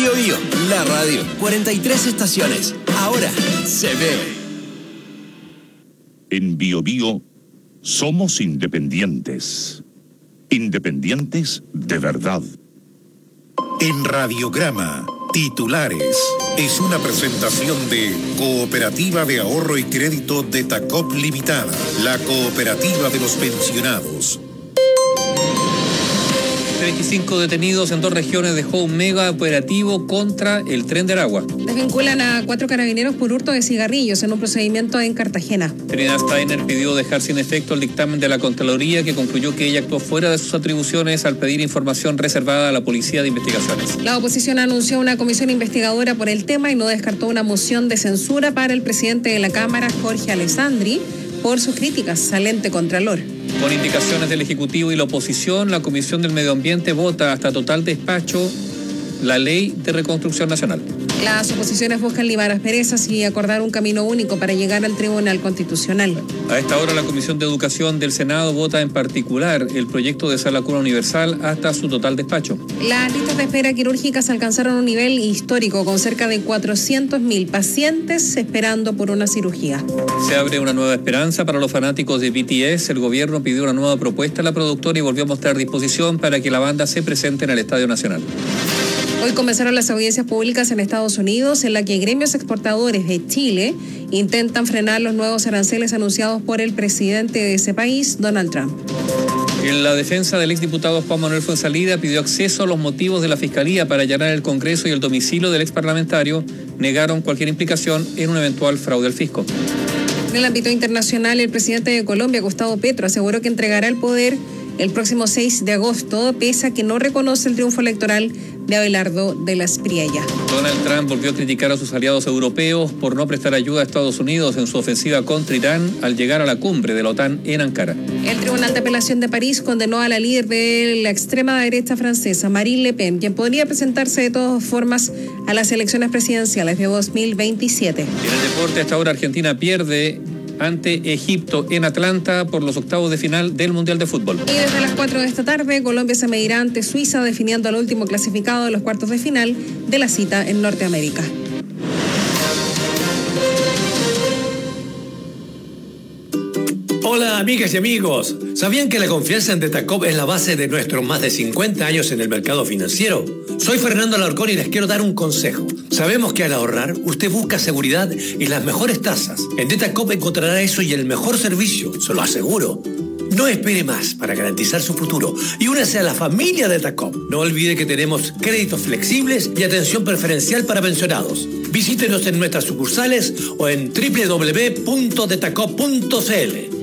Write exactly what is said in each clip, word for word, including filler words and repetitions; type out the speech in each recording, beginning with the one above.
Bío Bío, la radio. cuarenta y tres estaciones. Ahora se ve. En Bío Bío somos independientes. Independientes de verdad. En Radiograma, titulares. Es una presentación de Cooperativa de Ahorro y Crédito de Tacop Limitada, la cooperativa de los pensionados. veinticinco detenidos en dos regiones dejó un mega operativo contra el Tren de Aragua. Desvinculan a cuatro carabineros por hurto de cigarrillos en un procedimiento en Cartagena. Trinidad Steiner pidió dejar sin efecto el dictamen de la Contraloría, que concluyó que ella actuó fuera de sus atribuciones al pedir información reservada a la Policía de Investigaciones. La oposición anunció una comisión investigadora por el tema y no descartó una moción de censura para el presidente de la Cámara, Jorge Alessandri, por sus críticas al ente contralor. Con indicaciones del Ejecutivo y la oposición, la Comisión del Medio Ambiente vota hasta total despacho la Ley de Reconstrucción Nacional. Las oposiciones buscan limar asperezas y acordar un camino único para llegar al Tribunal Constitucional. A esta hora, la Comisión de Educación del Senado vota en particular el proyecto de Sala Cuna Universal hasta su total despacho. Las listas de espera quirúrgicas alcanzaron un nivel histórico, con cerca de cuatrocientos mil pacientes esperando por una cirugía. Se abre una nueva esperanza para los fanáticos de B T S. El gobierno pidió una nueva propuesta a la productora y volvió a mostrar disposición para que la banda se presente en el Estadio Nacional. Hoy comenzaron las audiencias públicas en Estados Unidos, en la que gremios exportadores de Chile intentan frenar los nuevos aranceles anunciados por el presidente de ese país, Donald Trump. En la defensa del exdiputado Juan Manuel Fuenzalida pidió acceso a los motivos de la Fiscalía para allanar el Congreso y el domicilio del exparlamentario. Negaron cualquier implicación en un eventual fraude al fisco. En el ámbito internacional, el presidente de Colombia, Gustavo Petro, aseguró que entregará el poder el próximo seis de agosto, pese a que no reconoce el triunfo electoral de Abelardo de la Espriella. Donald Trump volvió a criticar a sus aliados europeos por no prestar ayuda a Estados Unidos en su ofensiva contra Irán al llegar a la cumbre de la OTAN en Ankara. El Tribunal de Apelación de París condenó a la líder de la extrema derecha francesa, Marine Le Pen, quien podría presentarse de todas formas a las elecciones presidenciales de dos mil veintisiete. En el deporte, hasta ahora Argentina pierde ante Egipto en Atlanta por los octavos de final del Mundial de Fútbol. Y desde las cuatro de esta tarde, Colombia se medirá ante Suiza, definiendo al último clasificado de los cuartos de final de la cita en Norteamérica. Hola amigas y amigos, ¿sabían que la confianza en Detacop es la base de nuestros más de cincuenta años en el mercado financiero? Soy Fernando Alarcón y les quiero dar un consejo. Sabemos que al ahorrar, usted busca seguridad y las mejores tasas. En Detacop encontrará eso y el mejor servicio, se lo aseguro. No espere más para garantizar su futuro y únase a la familia de Detacop. No olvide que tenemos créditos flexibles y atención preferencial para pensionados. Visítenos en nuestras sucursales o en doble u doble u doble u punto detacop punto c l.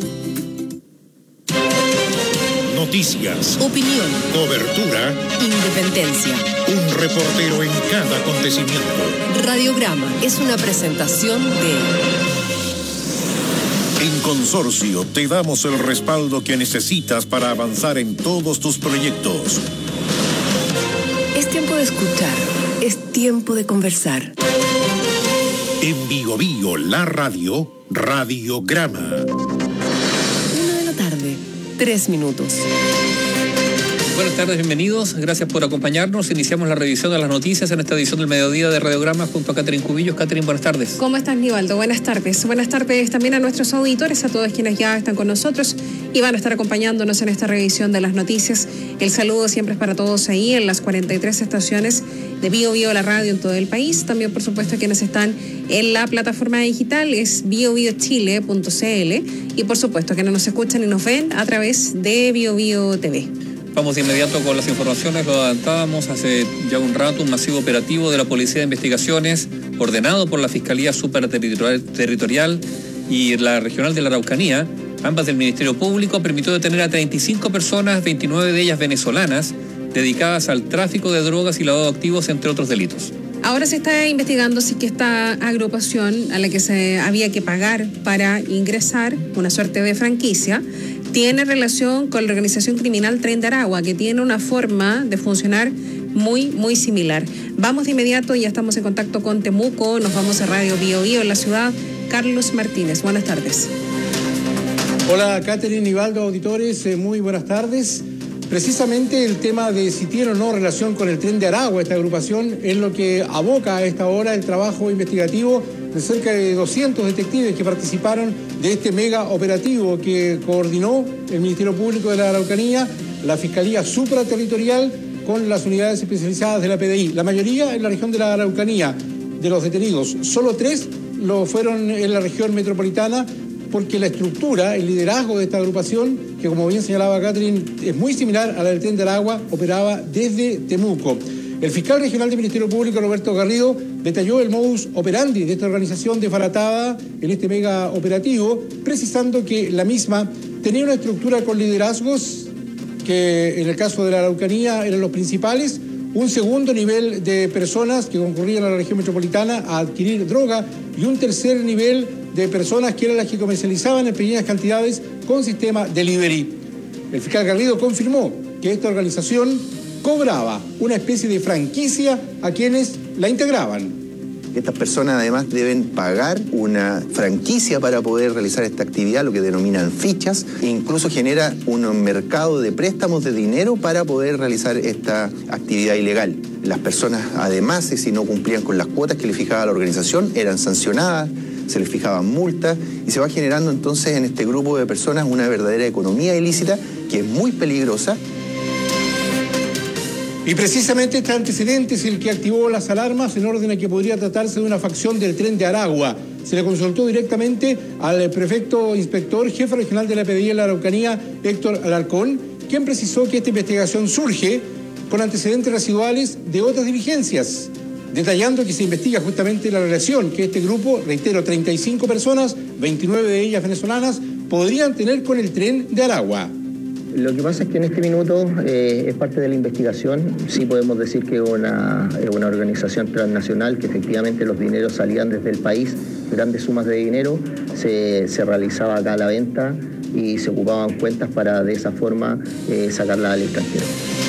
Noticias, opinión, cobertura, independencia. Un reportero en cada acontecimiento. Radiograma es una presentación de... En Consorcio te damos el respaldo que necesitas para avanzar en todos tus proyectos. Es tiempo de escuchar, es tiempo de conversar. En Bío Bío, la radio, Radiograma. Una de la tarde, tres minutos. Buenas tardes, bienvenidos. Gracias por acompañarnos. Iniciamos la revisión de las noticias en esta edición del mediodía de Radiograma junto a Catherine Cubillos. Catherine, buenas tardes. ¿Cómo estás, Nivaldo? Buenas tardes. Buenas tardes también a nuestros auditores, a todos quienes ya están con nosotros y van a estar acompañándonos en esta revisión de las noticias. El saludo siempre es para todos ahí en las cuarenta y tres estaciones de Bío Bío, la radio en todo el país. También, por supuesto, quienes están en la plataforma digital es bio bio chile punto c l y, por supuesto, quienes nos escuchan y nos ven a través de Bío Bío T V. Vamos de inmediato con las informaciones. Lo adelantábamos hace ya un rato. Un masivo operativo de la Policía de Investigaciones, ordenado por la Fiscalía Superterritorial y la Regional de la Araucanía, ambas del Ministerio Público, permitió detener a treinta y cinco personas, veintinueve de ellas venezolanas, dedicadas al tráfico de drogas y lavado de activos, entre otros delitos. Ahora se está investigando si que esta agrupación a la que se había que pagar para ingresar, una suerte de franquicia, tiene relación con la organización criminal Tren de Aragua, que tiene una forma de funcionar muy, muy similar. Vamos de inmediato, ya estamos en contacto con Temuco, nos vamos a Radio Bío Bío en la ciudad. Carlos Martínez, buenas tardes. Hola, Catherine, Nivaldo, auditores, eh, muy buenas tardes. Precisamente el tema de si tiene o no relación con el Tren de Aragua, esta agrupación, es lo que aboca a esta hora el trabajo investigativo de cerca de doscientos detectives que participaron de este mega operativo que coordinó el Ministerio Público de la Araucanía, la Fiscalía Supraterritorial con las unidades especializadas de la P D I. La mayoría en la región de la Araucanía de los detenidos, solo tres lo fueron en la región metropolitana, porque la estructura, el liderazgo de esta agrupación, que como bien señalaba Catherine, es muy similar a la del Tren de Aragua, operaba desde Temuco. El fiscal regional del Ministerio Público, Roberto Garrido, detalló el modus operandi de esta organización desbaratada en este mega operativo, precisando que la misma tenía una estructura con liderazgos que en el caso de la Araucanía eran los principales, un segundo nivel de personas que concurrían a la región metropolitana a adquirir droga y un tercer nivel de personas que eran las que comercializaban en pequeñas cantidades con sistema delivery. El fiscal Garrido confirmó que esta organización cobraba una especie de franquicia a quienes la integraban. Estas personas además deben pagar una franquicia para poder realizar esta actividad, lo que denominan fichas, e incluso genera un mercado de préstamos de dinero para poder realizar esta actividad ilegal. Las personas además, si no cumplían con las cuotas que le fijaba la organización, eran sancionadas, se les fijaban multas y se va generando entonces en este grupo de personas una verdadera economía ilícita que es muy peligrosa. Y precisamente este antecedente es el que activó las alarmas en orden a que podría tratarse de una facción del Tren de Aragua. Se le consultó directamente al prefecto inspector, jefe regional de la P D I en la Araucanía, Héctor Alarcón, quien precisó que esta investigación surge con antecedentes residuales de otras diligencias, detallando que se investiga justamente la relación que este grupo, reitero, treinta y cinco personas, veintinueve de ellas venezolanas, podrían tener con el Tren de Aragua. Lo que pasa es que en este minuto eh, es parte de la investigación. Sí podemos decir que es una, una organización transnacional, que efectivamente los dineros salían desde el país, grandes sumas de dinero, se, se realizaba acá la venta y se ocupaban cuentas para de esa forma eh, sacarla al extranjero.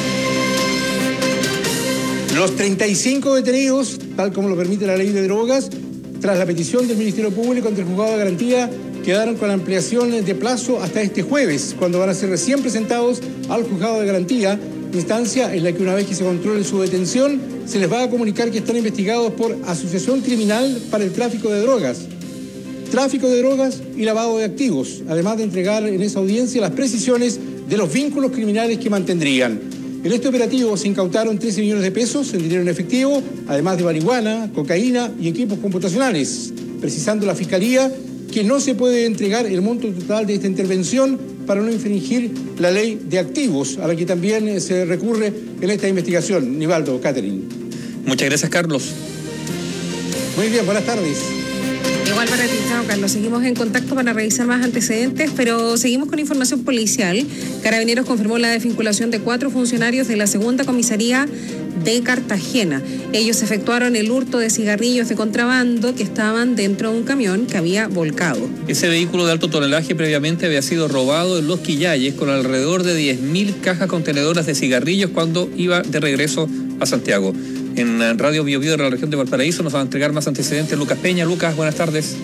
Los treinta y cinco detenidos, tal como lo permite la ley de drogas, tras la petición del Ministerio Público ante el Juzgado de Garantía, quedaron con la ampliación de plazo hasta este jueves, cuando van a ser recién presentados al Juzgado de Garantía, instancia en la que una vez que se controle su detención, se les va a comunicar que están investigados por asociación criminal para el tráfico de drogas, tráfico de drogas y lavado de activos, además de entregar en esa audiencia las precisiones de los vínculos criminales que mantendrían. En este operativo se incautaron trece millones de pesos en dinero en efectivo, además de marihuana, cocaína y equipos computacionales, precisando la Fiscalía que no se puede entregar el monto total de esta intervención para no infringir la ley de activos, a la que también se recurre en esta investigación. Nivaldo, Catherine. Muchas gracias, Carlos. Muy bien, buenas tardes. Igual para ti, chao, Carlos. Seguimos en contacto para revisar más antecedentes, pero seguimos con información policial. Carabineros confirmó la desvinculación de cuatro funcionarios de la segunda comisaría de Cartagena. Ellos efectuaron el hurto de cigarrillos de contrabando que estaban dentro de un camión que había volcado. Ese vehículo de alto tonelaje previamente había sido robado en Los Quillayes con alrededor de diez mil cajas contenedoras de cigarrillos cuando iba de regreso a Santiago. En Radio Bio Bio de la región de Valparaíso nos va a entregar más antecedentes Lucas Peña. Lucas, buenas tardes.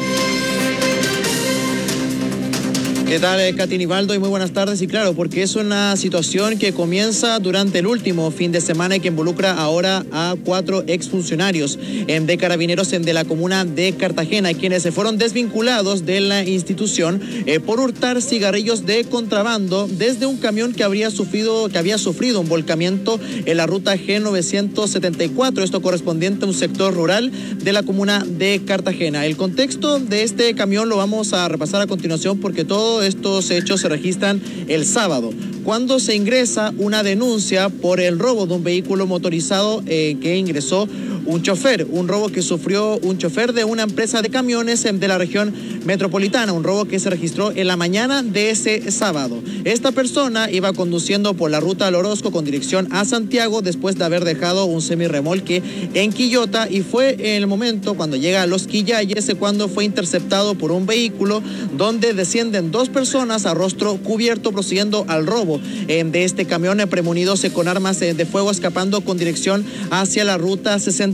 ¿Qué tal, Katy Nivaldo? Y muy buenas tardes. Y claro, porque es una situación que comienza durante el último fin de semana y que involucra ahora a cuatro exfuncionarios de Carabineros de la comuna de Cartagena, quienes se fueron desvinculados de la institución eh, por hurtar cigarrillos de contrabando desde un camión que habría sufrido, que había sufrido un volcamiento en la ruta G novecientos setenta y cuatro, esto correspondiente a un sector rural de la comuna de Cartagena. El contexto de este camión lo vamos a repasar a continuación, porque todo estos hechos se registran el sábado, cuando se ingresa una denuncia por el robo de un vehículo motorizado eh, que ingresó un chofer, un robo que sufrió un chofer de una empresa de camiones de la región metropolitana, un robo que se registró en la mañana de ese sábado. Esta persona iba conduciendo por la ruta al Orozco con dirección a Santiago después de haber dejado un semirremolque en Quillota, y fue en el momento cuando llega a Los Quillayes cuando fue interceptado por un vehículo donde descienden dos personas a rostro cubierto procediendo al robo de este camión, premunidos con armas de fuego, escapando con dirección hacia la ruta sesenta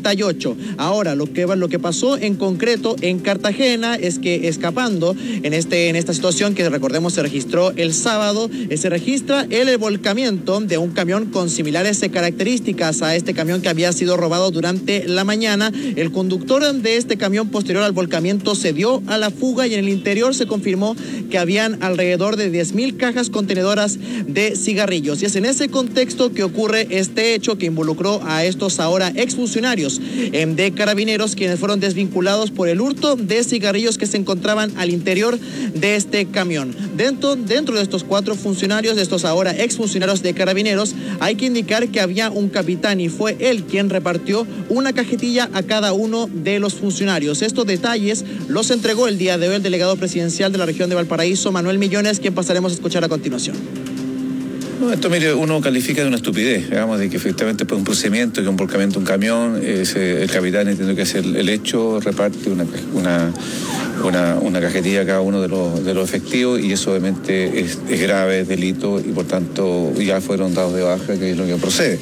treinta y ocho. Ahora, lo que, lo que pasó en concreto en Cartagena es que escapando en, este, en esta situación que recordemos se registró el sábado, eh, se registra el volcamiento de un camión con similares eh, características a este camión que había sido robado durante la mañana. El conductor de este camión posterior al volcamiento se dio a la fuga y en el interior se confirmó que habían alrededor de diez mil cajas contenedoras de cigarrillos. Y es en ese contexto que ocurre este hecho que involucró a estos ahora exfuncionarios eh, de Carabineros, quienes fueron desvinculados por el hurto de cigarrillos que se encontraban al interior de este camión. Dentro, dentro de estos cuatro funcionarios, de estos ahora exfuncionarios de Carabineros, hay que indicar que había un capitán y fue él quien repartió una cajetilla a cada uno de los funcionarios. Estos detalles los entregó el día de hoy el delegado presidencial de la región de Valparaíso, Manuel Millones, quien pasaremos a escuchar a continuación. No, esto, mire, uno califica de una estupidez, digamos, de que efectivamente por un procedimiento, que un volcamiento de un camión, ese, el capitán entiende que hace el, el hecho, reparte una, una, una, una cajetilla a cada uno de los, de los efectivos y eso obviamente es, es grave, es delito y por tanto ya fueron dados de baja, que es lo que procede.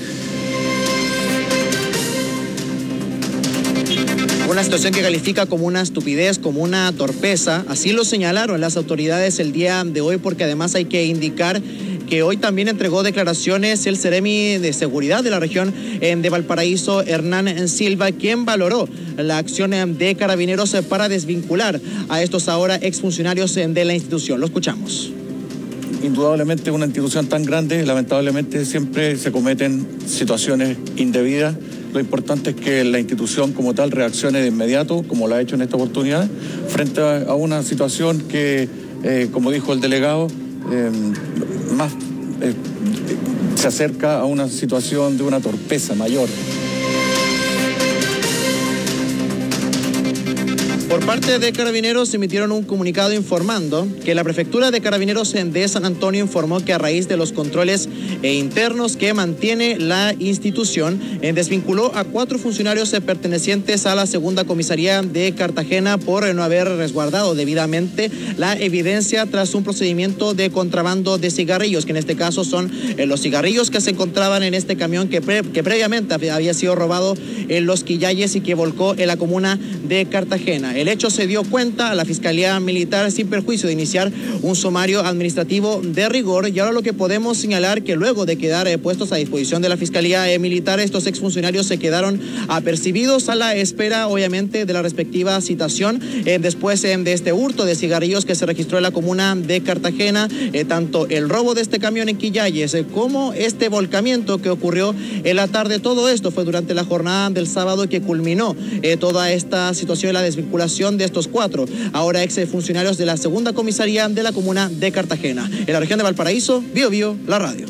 Una situación que califica como una estupidez, como una torpeza, así lo señalaron las autoridades el día de hoy, porque además hay que indicar que hoy también entregó declaraciones el Seremi de Seguridad de la región de Valparaíso, Hernán Silva, quien valoró la acción de Carabineros para desvincular a estos ahora exfuncionarios de la institución. Lo escuchamos. Indudablemente una institución tan grande, lamentablemente siempre se cometen situaciones indebidas. Lo importante es que la institución como tal reaccione de inmediato, como lo ha hecho en esta oportunidad, frente a una situación que, eh, como dijo el delegado, eh, más eh, se acerca a una situación de una torpeza mayor. Por parte de Carabineros emitieron un comunicado informando que la Prefectura de Carabineros de San Antonio informó que a raíz de los controles internos que mantiene la institución, desvinculó a cuatro funcionarios pertenecientes a la segunda comisaría de Cartagena por no haber resguardado debidamente la evidencia tras un procedimiento de contrabando de cigarrillos, que en este caso son los cigarrillos que se encontraban en este camión que, pre que previamente había sido robado en Los Quillayes y que volcó en la comuna de Cartagena. El hecho se dio cuenta a la Fiscalía Militar sin perjuicio de iniciar un sumario administrativo de rigor y ahora lo que podemos señalar que luego de quedar eh, puestos a disposición de la Fiscalía eh, Militar, estos exfuncionarios se quedaron apercibidos a la espera obviamente de la respectiva citación eh, después eh, de este hurto de cigarrillos que se registró en la comuna de Cartagena, eh, tanto el robo de este camión en Quillayes eh, como este volcamiento que ocurrió en la tarde. Todo esto fue durante la jornada del sábado que culminó eh, toda esta situación de la desvinculación de estos cuatro, ahora ex funcionarios de la segunda comisaría de la comuna de Cartagena. En la región de Valparaíso, Bio Bio, la radio.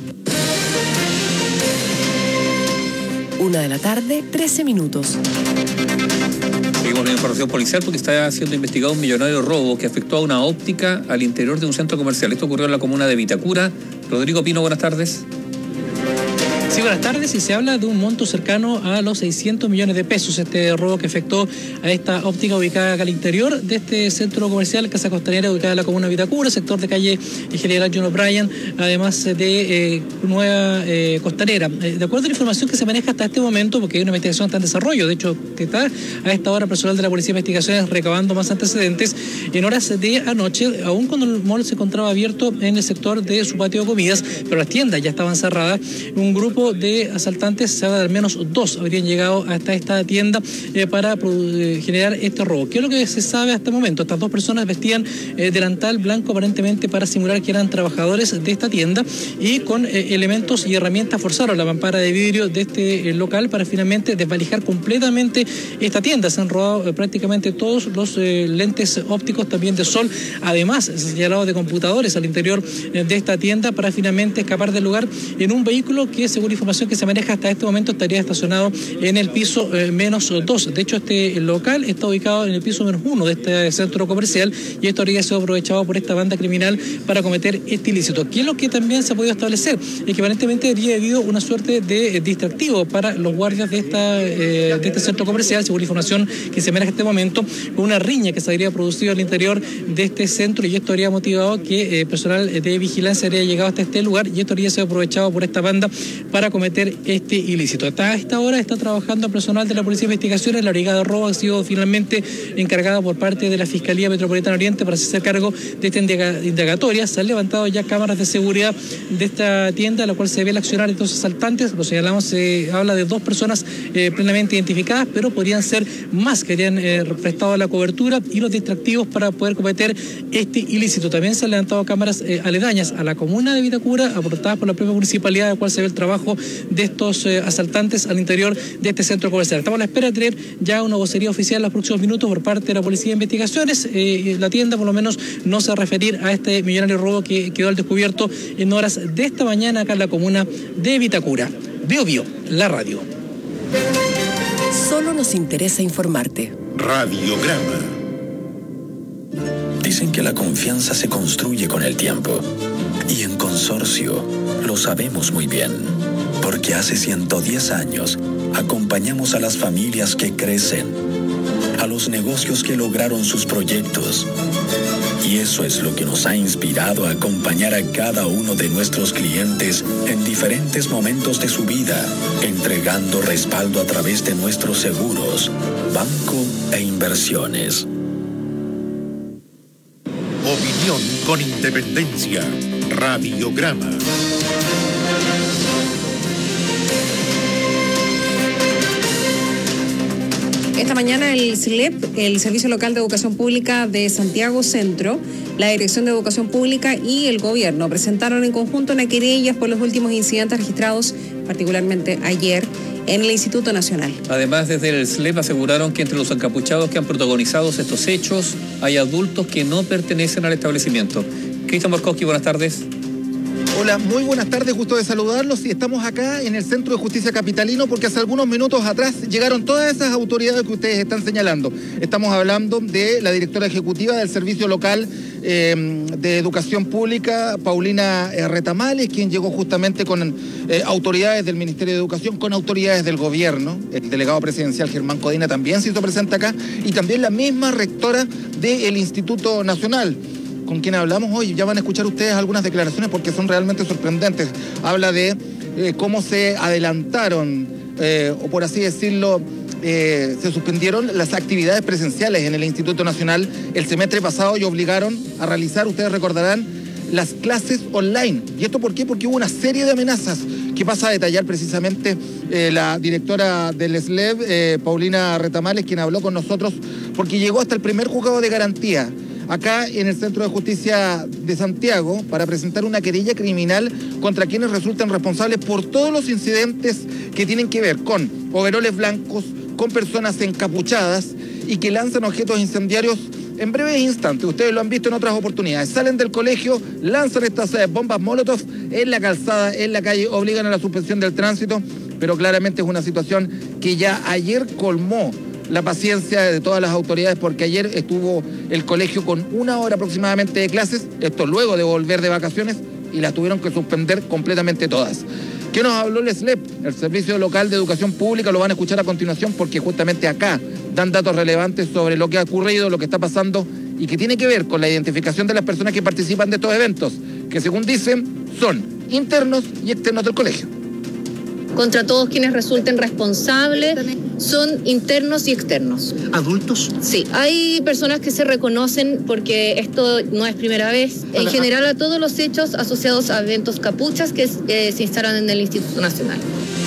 Una de la tarde, trece minutos. Seguimos la información policial porque está siendo investigado un millonario robo que afectó a una óptica al interior de un centro comercial. Esto ocurrió en la comuna de Vitacura. Rodrigo Pino, buenas tardes. Sí, buenas tardes. Y se habla de un monto cercano a los seiscientos millones de pesos. Este robo que afectó a esta óptica ubicada al interior de este centro comercial, Casa Costanera, ubicada en la comuna de Vitacura, sector de calle General John O'Brien, además de eh, Nueva eh, Costanera. Eh, de acuerdo a la información que se maneja hasta este momento, porque hay una investigación está en desarrollo, de hecho, que está a esta hora personal de la Policía de Investigaciones recabando más antecedentes, en horas de anoche, aún cuando el mall se encontraba abierto en el sector de su patio de comidas, pero las tiendas ya estaban cerradas, un grupo de asaltantes, se habla de al menos dos, habrían llegado hasta esta tienda eh, para eh, generar este robo. ¿Qué es lo que se sabe hasta el momento? Estas dos personas vestían eh, delantal blanco aparentemente para simular que eran trabajadores de esta tienda y con eh, elementos y herramientas forzaron la mampara de vidrio de este eh, local para finalmente desvalijar completamente esta tienda. Se han robado eh, prácticamente todos los eh, lentes ópticos también de sol, además se ha señalado de computadores al interior eh, de esta tienda para finalmente escapar del lugar en un vehículo que, según información que se maneja hasta este momento, estaría estacionado en el piso eh, menos dos. De hecho, este local está ubicado en el piso menos uno de este centro comercial y esto habría sido aprovechado por esta banda criminal para cometer este ilícito. ¿Qué es lo que también se ha podido establecer? Es que aparentemente habría habido una suerte de eh, distractivo para los guardias de, esta, eh, de este centro comercial, según información que se maneja en este momento, con una riña que se habría producido al interior de este centro y esto habría motivado que eh, personal de vigilancia habría llegado hasta este lugar y esto habría sido aprovechado por esta banda para cometer este ilícito. Hasta esta hora está trabajando personal de la Policía de Investigaciones. La Brigada de Robo ha sido finalmente encargada por parte de la Fiscalía Metropolitana Oriente para hacerse cargo de esta indagatoria. Se han levantado ya cámaras de seguridad de esta tienda, a la cual se ve el accionar de estos asaltantes. Lo señalamos, se habla de dos personas eh, plenamente identificadas, pero podrían ser más que hayan eh, prestado la cobertura y los distractivos para poder cometer este ilícito. También se han levantado cámaras eh, aledañas a la comuna de Vitacura, aportadas por la propia municipalidad, de la cual se ve el trabajo de estos eh, asaltantes al interior de este centro comercial. Estamos a la espera de tener ya una vocería oficial en los próximos minutos por parte de la Policía de Investigaciones. Eh, la tienda, por lo menos, no se va a referir a este millonario robo que quedó al descubierto en horas de esta mañana acá en la comuna de Vitacura. Bio Bio, la radio. Solo nos interesa informarte. Radiograma. Dicen que la confianza se construye con el tiempo. Y en Consorcio lo sabemos muy bien. Porque hace ciento diez años acompañamos a las familias que crecen, a los negocios que lograron sus proyectos. Y eso es lo que nos ha inspirado a acompañar a cada uno de nuestros clientes en diferentes momentos de su vida, entregando respaldo a través de nuestros seguros, banco e inversiones. Opinión con independencia. Radiograma. Esta mañana el S L E P, el Servicio Local de Educación Pública de Santiago Centro, la Dirección de Educación Pública y el Gobierno presentaron en conjunto una querella por los últimos incidentes registrados, particularmente ayer, en el Instituto Nacional. Además, desde el S L E P aseguraron que entre los encapuchados que han protagonizado estos hechos hay adultos que no pertenecen al establecimiento. Cristian Borkowski, buenas tardes. Hola, muy buenas tardes, gusto de saludarlos y estamos acá en el Centro de Justicia Capitalino porque hace algunos minutos atrás llegaron todas esas autoridades que ustedes están señalando. Estamos hablando de la directora ejecutiva del Servicio Local eh, de Educación Pública, Paulina eh, Retamales, quien llegó justamente con eh, autoridades del Ministerio de Educación, con autoridades del Gobierno. El delegado presidencial Germán Codina también se hizo presente acá y también la misma rectora del Instituto Nacional, con quien hablamos hoy. Ya van a escuchar ustedes algunas declaraciones porque son realmente sorprendentes. Habla de eh, cómo se adelantaron, eh, o por así decirlo, eh, se suspendieron las actividades presenciales en el Instituto Nacional el semestre pasado y obligaron a realizar, ustedes recordarán, las clases online. ¿Y esto por qué? Porque hubo una serie de amenazas que pasa a detallar precisamente eh, la directora del S L E P, eh, Paulina Retamales, quien habló con nosotros, porque llegó hasta el primer juzgado de garantía acá en el Centro de Justicia de Santiago para presentar una querella criminal contra quienes resultan responsables por todos los incidentes que tienen que ver con overoles blancos, con personas encapuchadas y que lanzan objetos incendiarios en breves instantes. Ustedes lo han visto en otras oportunidades. Salen del colegio, lanzan estas eh, bombas molotov en la calzada, en la calle, obligan a la suspensión del tránsito, pero claramente es una situación que ya ayer colmó la paciencia de todas las autoridades, porque ayer estuvo el colegio con una hora aproximadamente de clases, esto luego de volver de vacaciones, y las tuvieron que suspender completamente todas. ¿Qué nos habló el S L E P? El Servicio Local de Educación Pública, lo van a escuchar a continuación porque justamente acá dan datos relevantes sobre lo que ha ocurrido, lo que está pasando y que tiene que ver con la identificación de las personas que participan de estos eventos, que según dicen son internos y externos del colegio. Contra todos quienes resulten responsables son internos y externos. ¿Adultos? Sí, hay personas que se reconocen porque esto no es primera vez. En general a todos los hechos asociados a eventos capuchas que eh, se instalan en el Instituto Nacional.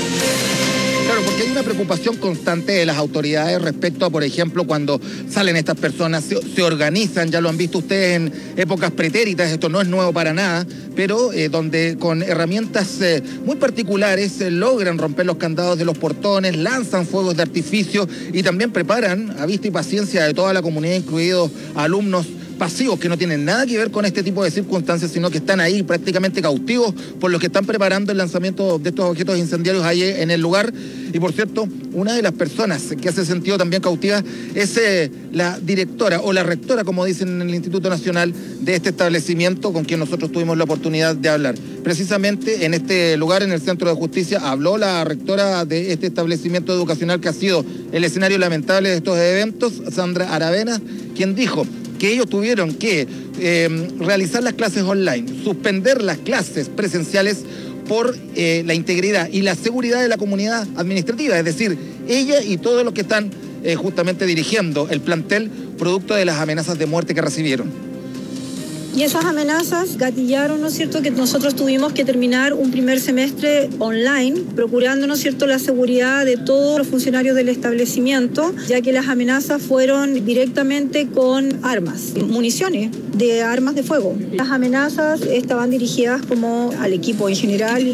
Claro, porque hay una preocupación constante de las autoridades respecto a, por ejemplo, cuando salen estas personas, se, se organizan, ya lo han visto ustedes en épocas pretéritas, esto no es nuevo para nada, pero eh, donde con herramientas eh, muy particulares eh, logran romper los candados de los portones, lanzan fuegos de artificio y también preparan a vista y paciencia de toda la comunidad, incluidos alumnos pasivos que no tienen nada que ver con este tipo de circunstancias, sino que están ahí prácticamente cautivos por los que están preparando el lanzamiento de estos objetos incendiarios ahí en el lugar. Y por cierto, una de las personas que hace sentido también cautiva es eh, la directora o la rectora, como dicen en el Instituto Nacional, de este establecimiento, con quien nosotros tuvimos la oportunidad de hablar. Precisamente en este lugar, en el Centro de Justicia, habló la rectora de este establecimiento educacional que ha sido el escenario lamentable de estos eventos, Sandra Aravena, quien dijo que ellos tuvieron que eh, realizar las clases online, suspender las clases presenciales por eh, la integridad y la seguridad de la comunidad administrativa, es decir, ella y todos los que están eh, justamente dirigiendo el plantel producto de las amenazas de muerte que recibieron. Y esas amenazas gatillaron, ¿no es cierto?, que nosotros tuvimos que terminar un primer semestre online, procurando, ¿no es cierto?, la seguridad de todos los funcionarios del establecimiento, ya que las amenazas fueron directamente con armas, municiones de armas de fuego. Las amenazas estaban dirigidas como al equipo en general.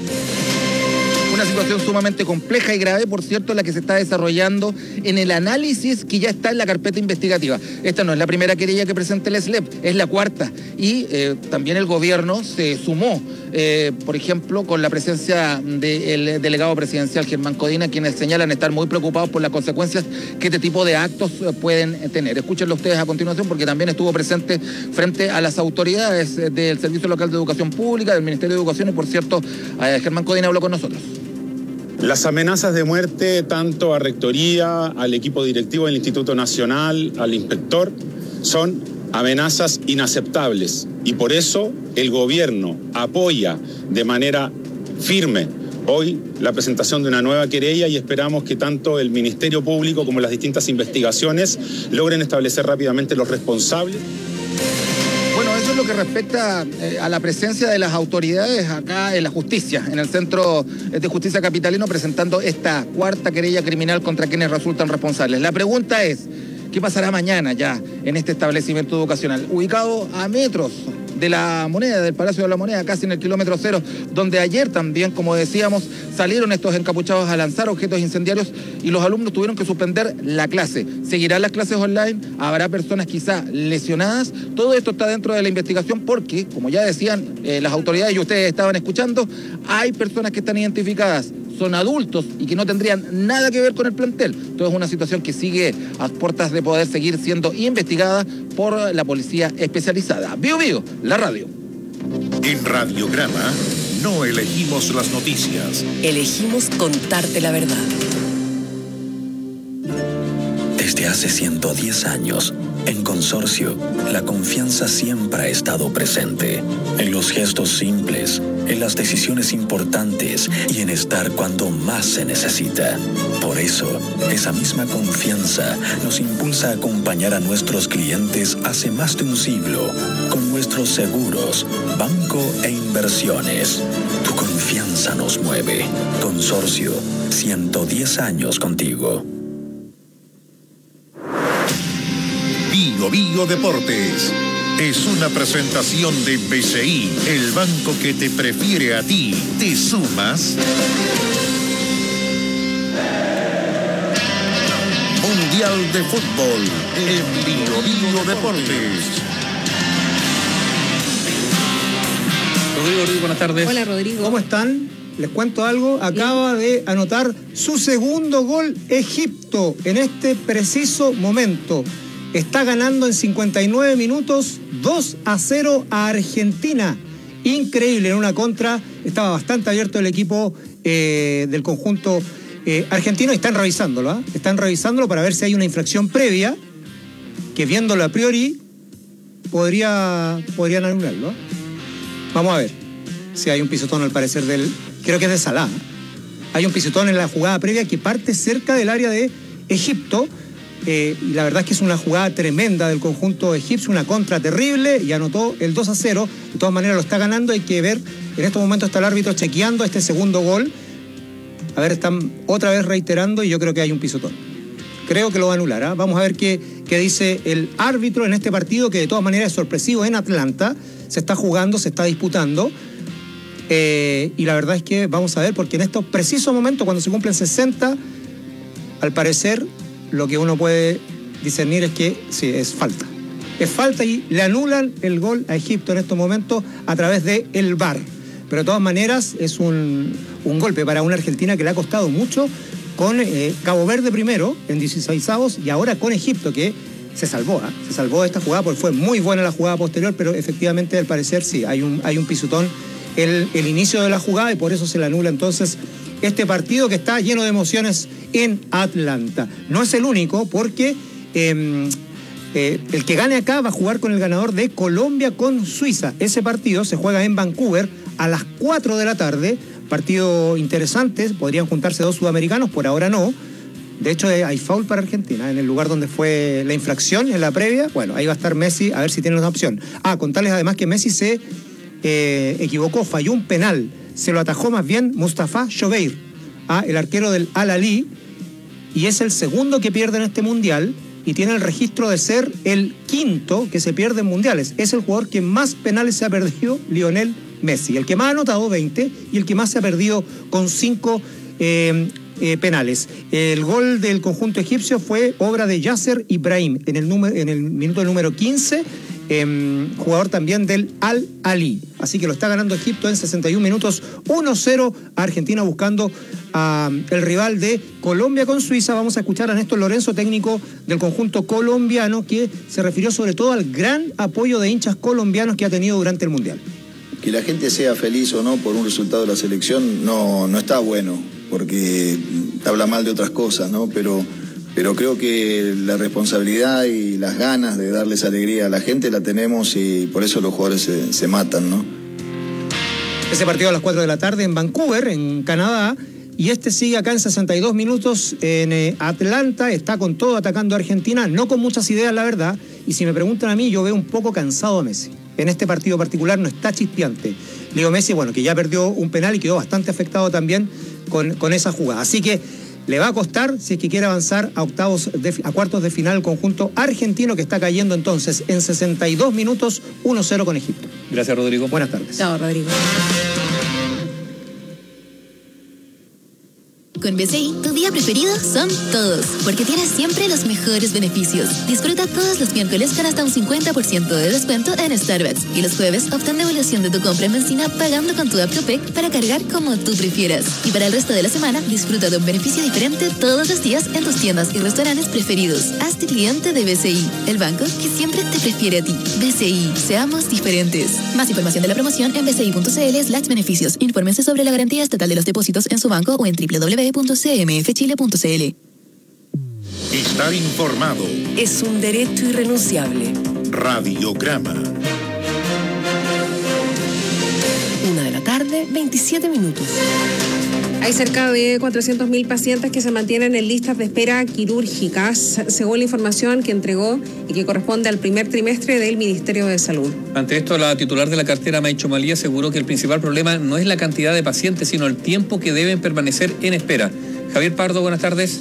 Una situación sumamente compleja y grave, por cierto, la que se está desarrollando en el análisis que ya está en la carpeta investigativa. Esta no es la primera querella que presenta el S L E P, es la cuarta. Y eh, también el gobierno se sumó, eh, por ejemplo, con la presencia del delegado presidencial Germán Codina, quienes señalan estar muy preocupados por las consecuencias que este tipo de actos pueden tener. Escúchenlo ustedes a continuación, porque también estuvo presente frente a las autoridades del Servicio Local de Educación Pública, del Ministerio de Educación, y por cierto, eh, Germán Codina habló con nosotros. Las amenazas de muerte tanto a Rectoría, al equipo directivo del Instituto Nacional, al inspector, son amenazas inaceptables y por eso el gobierno apoya de manera firme hoy la presentación de una nueva querella y esperamos que tanto el Ministerio Público como las distintas investigaciones logren establecer rápidamente los responsables. Bueno, eso es lo que respecta eh, a la presencia de las autoridades acá en la justicia, en el Centro de Justicia Capitalino, presentando esta cuarta querella criminal contra quienes resultan responsables. La pregunta es, ¿qué pasará mañana ya en este establecimiento educacional? Ubicado a metros de la Moneda, del Palacio de la Moneda, casi en el kilómetro cero, donde ayer también, como decíamos, salieron estos encapuchados a lanzar objetos incendiarios y los alumnos tuvieron que suspender la clase. ¿Seguirán las clases online? ¿Habrá personas quizá lesionadas? Todo esto está dentro de la investigación porque, como ya decían eh, las autoridades y ustedes estaban escuchando, hay personas que están identificadas, son adultos y que no tendrían nada que ver con el plantel. Entonces es una situación que sigue a puertas de poder seguir siendo investigada por la policía especializada. Bio Bio, la radio. En Radiograma no elegimos las noticias. Elegimos contarte la verdad. Desde hace ciento diez años, en Consorcio, la confianza siempre ha estado presente. En los gestos simples, en las decisiones importantes y en estar cuando más se necesita. Por eso, esa misma confianza nos impulsa a acompañar a nuestros clientes hace más de un siglo con nuestros seguros, banco e inversiones. Tu confianza nos mueve. Consorcio, ciento diez años contigo. Bio Bio Deportes es una presentación de B C I, el banco que te prefiere a ti. ¿Te sumas? Mundial de Fútbol en Bio Bio Deportes. Rodrigo, Rodrigo, buenas tardes. Hola, Rodrigo. ¿Cómo están? Les cuento algo. Acaba de anotar su segundo gol Egipto en este preciso momento. Está ganando en cincuenta y nueve minutos dos a cero a Argentina. Increíble, en una contra. Estaba bastante abierto el equipo eh, del conjunto eh, argentino y están revisándolo. ¿eh? Están revisándolo para ver si hay una infracción previa que, viéndolo a priori, podría, podrían anularlo. ¿eh? Vamos a ver si hay un pisotón al parecer del... Creo que es de Salah. Hay un pisotón en la jugada previa que parte cerca del área de Egipto. Eh, y la verdad es que es una jugada tremenda del conjunto egipcio, una contra terrible, y anotó el dos a cero. De todas maneras lo está ganando. Hay que ver, en estos momentos está el árbitro chequeando este segundo gol. A ver, están otra vez reiterando y yo creo que hay un pisotón. Creo que lo va a anular. ¿eh? Vamos a ver qué, qué dice el árbitro en este partido, que de todas maneras es sorpresivo en Atlanta. Se está jugando, se está disputando. Eh, y la verdad es que vamos a ver, porque en estos precisos momentos, cuando se cumplen sesenta, al parecer lo que uno puede discernir es que sí, es falta. Es falta y le anulan el gol a Egipto en estos momentos a través del V A R. Pero de todas maneras es un, un golpe para una Argentina que le ha costado mucho, con eh, Cabo Verde primero en dieciseisavos y ahora con Egipto, que se salvó, ¿eh? se salvó de esta jugada porque fue muy buena la jugada posterior, pero efectivamente al parecer sí, hay un, hay un pisotón el, el inicio de la jugada y por eso se le anula entonces este partido que está lleno de emociones en Atlanta. No es el único, porque eh, eh, el que gane acá va a jugar con el ganador de Colombia con Suiza. Ese partido se juega en Vancouver a las cuatro de la tarde, partido interesante, podrían juntarse dos sudamericanos, por ahora no. De hecho, hay foul para Argentina, en el lugar donde fue la infracción, en la previa. Bueno, ahí va a estar Messi, a ver si tiene una opción. Ah, contarles además que Messi se eh, equivocó, falló un penal. Se lo atajó más bien Mustafa Shobeir, ah, el arquero del Al-Ahly, y es el segundo que pierde en este mundial, y tiene el registro de ser el quinto que se pierde en mundiales. Es el jugador que más penales se ha perdido, Lionel Messi. El que más ha anotado, veinte, y el que más se ha perdido con cinco eh, eh, penales. El gol del conjunto egipcio fue obra de Yasser Ibrahim en el, número, en el minuto número quince, eh, jugador también del Al-Ahly. Así que lo está ganando Egipto en sesenta y un minutos, uno cero a Argentina, buscando a el rival de Colombia con Suiza. Vamos a escuchar a Néstor Lorenzo, técnico del conjunto colombiano, que se refirió sobre todo al gran apoyo de hinchas colombianos que ha tenido durante el Mundial. Que la gente sea feliz o no por un resultado de la selección no, no está bueno, porque habla mal de otras cosas, ¿no? Pero, pero creo que la responsabilidad y las ganas de darles alegría a la gente la tenemos, y por eso los jugadores se, se matan, ¿no? Ese partido a las cuatro de la tarde en Vancouver, en Canadá, y este sigue acá en sesenta y dos minutos en eh, Atlanta. Está con todo atacando a Argentina, no con muchas ideas, la verdad, y si me preguntan a mí, yo veo un poco cansado a Messi. En este partido particular no está chispeante. Leo Messi, bueno, que ya perdió un penal y quedó bastante afectado también con, con esa jugada. Así que le va a costar si es que quiere avanzar a octavos, de, a cuartos de final el conjunto argentino, que está cayendo entonces en sesenta y dos minutos, uno cero con Egipto. Gracias, Rodrigo. Buenas tardes. Chao, Rodrigo. Con B C I, tu día preferido son todos, porque tienes siempre los mejores beneficios. Disfruta todos los miércoles con hasta un cincuenta por ciento de descuento en Starbucks, y los jueves obtén devolución de tu compra en benzina pagando con tu app Copec para cargar como tú prefieras. Y para el resto de la semana, disfruta de un beneficio diferente todos los días en tus tiendas y restaurantes preferidos. Hazte cliente de B C I, el banco que siempre te prefiere a ti. B C I, seamos diferentes. Más información de la promoción en bci.cl slash beneficios. Infórmense sobre la garantía estatal de los depósitos en su banco o en doble u doble u doble u punto c m f chile punto c l. Estar informado es un derecho irrenunciable. Radiograma. Una de la tarde, veintisiete minutos. Hay cerca de cuatrocientos mil pacientes que se mantienen en listas de espera quirúrgicas, según la información que entregó y que corresponde al primer trimestre del Ministerio de Salud. Ante esto, la titular de la cartera, Maicho Malí, aseguró que el principal problema no es la cantidad de pacientes, sino el tiempo que deben permanecer en espera. Javier Pardo, buenas tardes.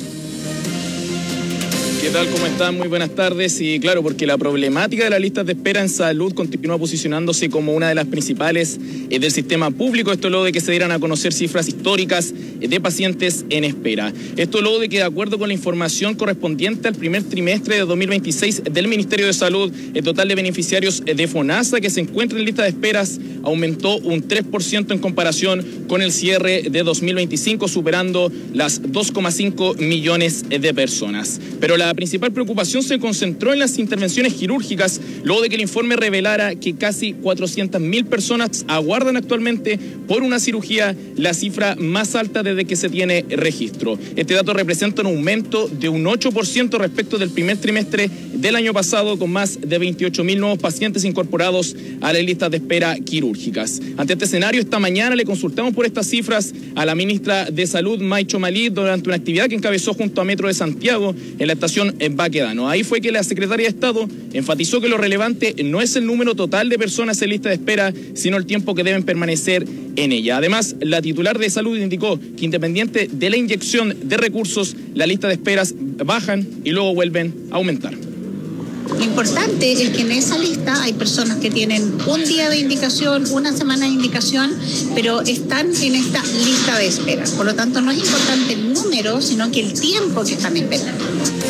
¿Qué tal? ¿Cómo están? Muy buenas tardes. Y claro, porque la problemática de las listas de espera en salud continúa posicionándose como una de las principales eh, del sistema público. Esto luego de que se dieran a conocer cifras históricas eh, de pacientes en espera. Esto luego de que, de acuerdo con la información correspondiente al primer trimestre de dos mil veintiséis del Ministerio de Salud, el total de beneficiarios de FONASA que se encuentran en lista de esperas aumentó un tres por ciento en comparación con el cierre de dos mil veinticinco, superando las dos coma cinco millones de personas. Pero la principal preocupación se concentró en las intervenciones quirúrgicas, luego de que el informe revelara que casi cuatrocientas mil personas aguardan actualmente por una cirugía, la cifra más alta desde que se tiene registro. Este dato representa un aumento de un ocho por ciento respecto del primer trimestre del año pasado, con más de veintiocho mil nuevos pacientes incorporados a las listas de espera quirúrgicas. Ante este escenario, esta mañana le consultamos por estas cifras a la ministra de Salud, Maicho Malí, durante una actividad que encabezó junto a Metro de Santiago en la estación en Baquedano. Ahí fue que la secretaria de Estado enfatizó que lo relevante no es el número total de personas en lista de espera, sino el tiempo que deben permanecer en ella. Además, la titular de Salud indicó que, independiente de la inyección de recursos, la lista de esperas bajan y luego vuelven a aumentar. Lo importante es que en esa lista hay personas que tienen un día de indicación, una semana de indicación, pero están en esta lista de espera. Por lo tanto, no es importante el número, sino que el tiempo que están esperando.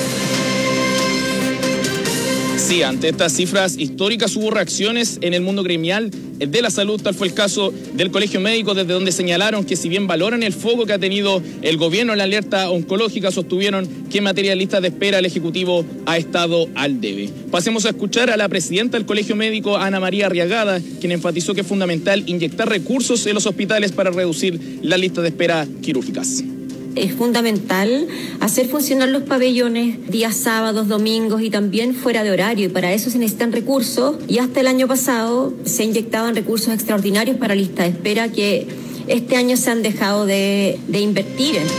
Sí, ante estas cifras históricas hubo reacciones en el mundo gremial de la salud. Tal fue el caso del Colegio Médico, desde donde señalaron que, si bien valoran el foco que ha tenido el gobierno en la alerta oncológica, sostuvieron que en materia de listas de espera el Ejecutivo ha estado al debe. Pasemos a escuchar a la presidenta del Colegio Médico, Ana María Arriagada, quien enfatizó que es fundamental inyectar recursos en los hospitales para reducir las listas de espera quirúrgicas. Es fundamental hacer funcionar los pabellones días sábados, domingos y también fuera de horario, y para eso se necesitan recursos, y hasta el año pasado se inyectaban recursos extraordinarios para lista de espera que este año se han dejado de, de invertir en.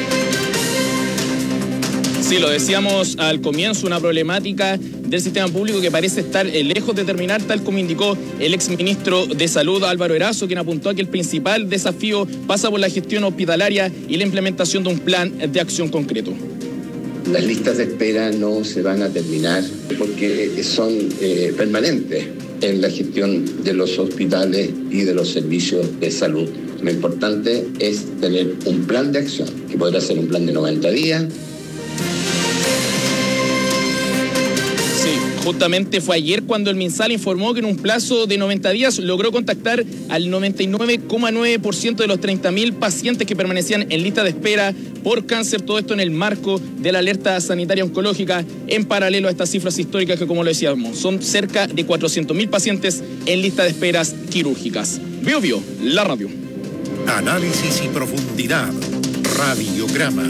Sí, lo decíamos al comienzo, una problemática del sistema público que parece estar lejos de terminar, tal como indicó el exministro de Salud, Álvaro Erazo, quien apuntó a que el principal desafío pasa por la gestión hospitalaria y la implementación de un plan de acción concreto. Las listas de espera no se van a terminar porque son eh, permanentes en la gestión de los hospitales y de los servicios de salud. Lo importante es tener un plan de acción, que podrá ser un plan de noventa días. Justamente fue ayer cuando el MinSal informó que en un plazo de noventa días logró contactar al noventa y nueve coma nueve por ciento de los treinta mil pacientes que permanecían en lista de espera por cáncer, todo esto en el marco de la alerta sanitaria oncológica, en paralelo a estas cifras históricas que, como lo decíamos, son cerca de cuatrocientos mil pacientes en lista de esperas quirúrgicas. Bio Bio, la radio. Análisis y profundidad. Radiograma.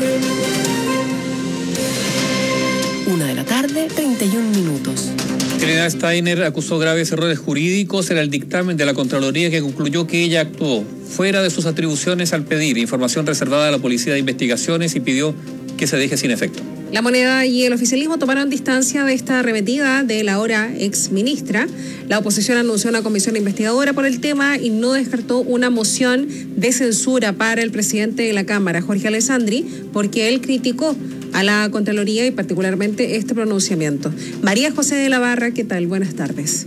Una de la tarde, treinta y un minutos. Trinidad Steiner acusó graves errores jurídicos en el dictamen de la Contraloría, que concluyó que ella actuó fuera de sus atribuciones al pedir información reservada a la Policía de Investigaciones y pidió que se deje sin efecto. La Moneda y el oficialismo tomaron distancia de esta arremetida de la ahora ex ministra. La oposición anunció una comisión investigadora por el tema y no descartó una moción de censura para el presidente de la Cámara, Jorge Alessandri, porque él criticó a la Contraloría y particularmente este pronunciamiento. María José de la Barra, ¿qué tal? Buenas tardes.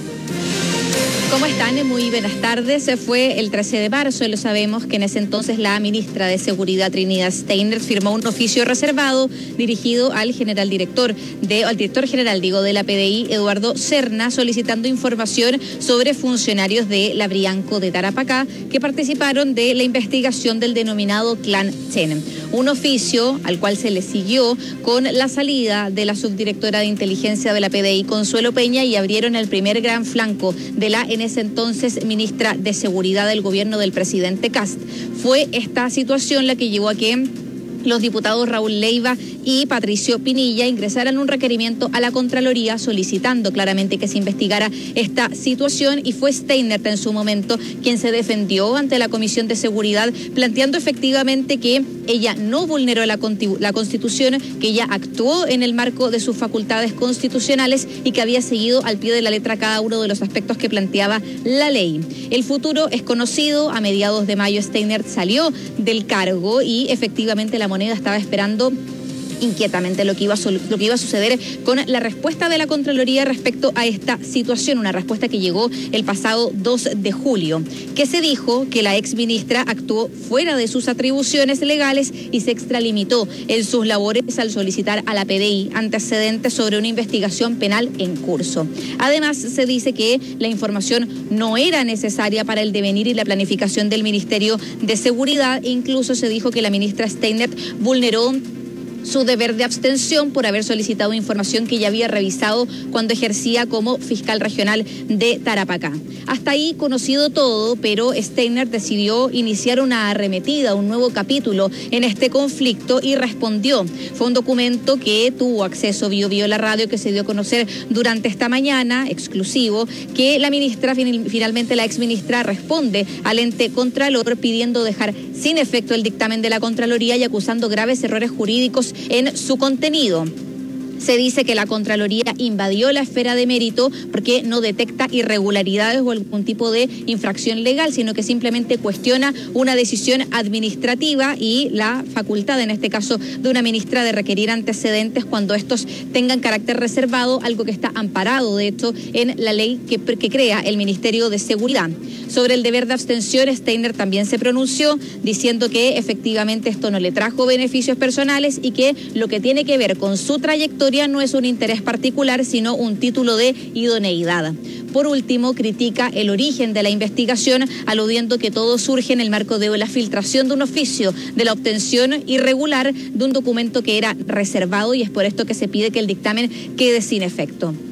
¿Cómo están? Muy buenas tardes. Fue el trece de marzo, lo sabemos que en ese entonces la ministra de Seguridad, Trinidad Steiner, firmó un oficio reservado dirigido al general director, de, al director general, digo, de la P D I, Eduardo Serna, solicitando información sobre funcionarios de la Brianco de Tarapacá que participaron de la investigación del denominado Clan Chen. Un oficio al cual se le siguió con la salida de la subdirectora de inteligencia de la P D I, Consuelo Peña, y abrieron el primer gran flanco de la en ese entonces ministra de Seguridad del gobierno del presidente Kast. Fue esta situación la que llevó a que los diputados Raúl Leiva y Patricio Pinilla ingresaran un requerimiento a la Contraloría solicitando claramente que se investigara esta situación, y fue Steiner en su momento quien se defendió ante la Comisión de Seguridad, planteando efectivamente que ella no vulneró la, la Constitución, que ella actuó en el marco de sus facultades constitucionales y que había seguido al pie de la letra cada uno de los aspectos que planteaba la ley. El futuro es conocido. A mediados de mayo Steiner salió del cargo y efectivamente la Moneda estaba esperando inquietamente lo que iba a, lo que iba a suceder con la respuesta de la Contraloría respecto a esta situación, una respuesta que llegó el pasado dos de julio, que se dijo que la exministra actuó fuera de sus atribuciones legales y se extralimitó en sus labores al solicitar a la P D I antecedentes sobre una investigación penal en curso. Además, se dice que la información no era necesaria para el devenir y la planificación del Ministerio de Seguridad, e incluso se dijo que la ministra Steiner vulneró su deber de abstención por haber solicitado información que ya había revisado cuando ejercía como fiscal regional de Tarapacá. Hasta ahí conocido todo, pero Steiner decidió iniciar una arremetida, un nuevo capítulo en este conflicto, y respondió. Fue un documento que tuvo acceso Bio Bio la radio, que se dio a conocer durante esta mañana, exclusivo, que la ministra, finalmente la exministra, responde al ente contralor pidiendo dejar sin efecto el dictamen de la Contraloría y acusando graves errores jurídicos en su contenido. Se dice que la Contraloría invadió la esfera de mérito porque no detecta irregularidades o algún tipo de infracción legal, sino que simplemente cuestiona una decisión administrativa y la facultad, en este caso, de una ministra de requerir antecedentes cuando estos tengan carácter reservado, algo que está amparado, de hecho, en la ley que, que crea el Ministerio de Seguridad. Sobre el deber de abstención, Steiner también se pronunció diciendo que efectivamente esto no le trajo beneficios personales y que lo que tiene que ver con su trayectoria no es un interés particular, sino un título de idoneidad. Por último, critica el origen de la investigación, aludiendo que todo surge en el marco de la filtración de un oficio, de la obtención irregular de un documento que era reservado, y es por esto que se pide que el dictamen quede sin efecto.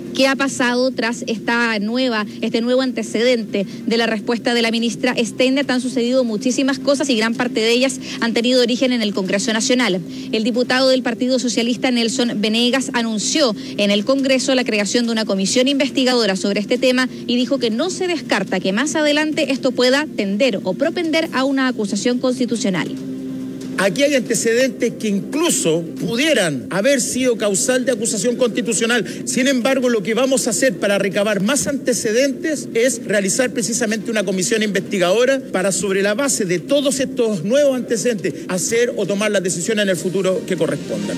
¿Qué ha pasado tras esta nueva, este nuevo antecedente de la respuesta de la ministra Steiner? Han sucedido muchísimas cosas y gran parte de ellas han tenido origen en el Congreso Nacional. El diputado del Partido Socialista, Nelson Venegas, anunció en el Congreso la creación de una comisión investigadora sobre este tema y dijo que no se descarta que más adelante esto pueda tender o propender a una acusación constitucional. Aquí hay antecedentes que incluso pudieran haber sido causal de acusación constitucional. Sin embargo, lo que vamos a hacer para recabar más antecedentes es realizar precisamente una comisión investigadora para, sobre la base de todos estos nuevos antecedentes, hacer o tomar las decisiones en el futuro que correspondan.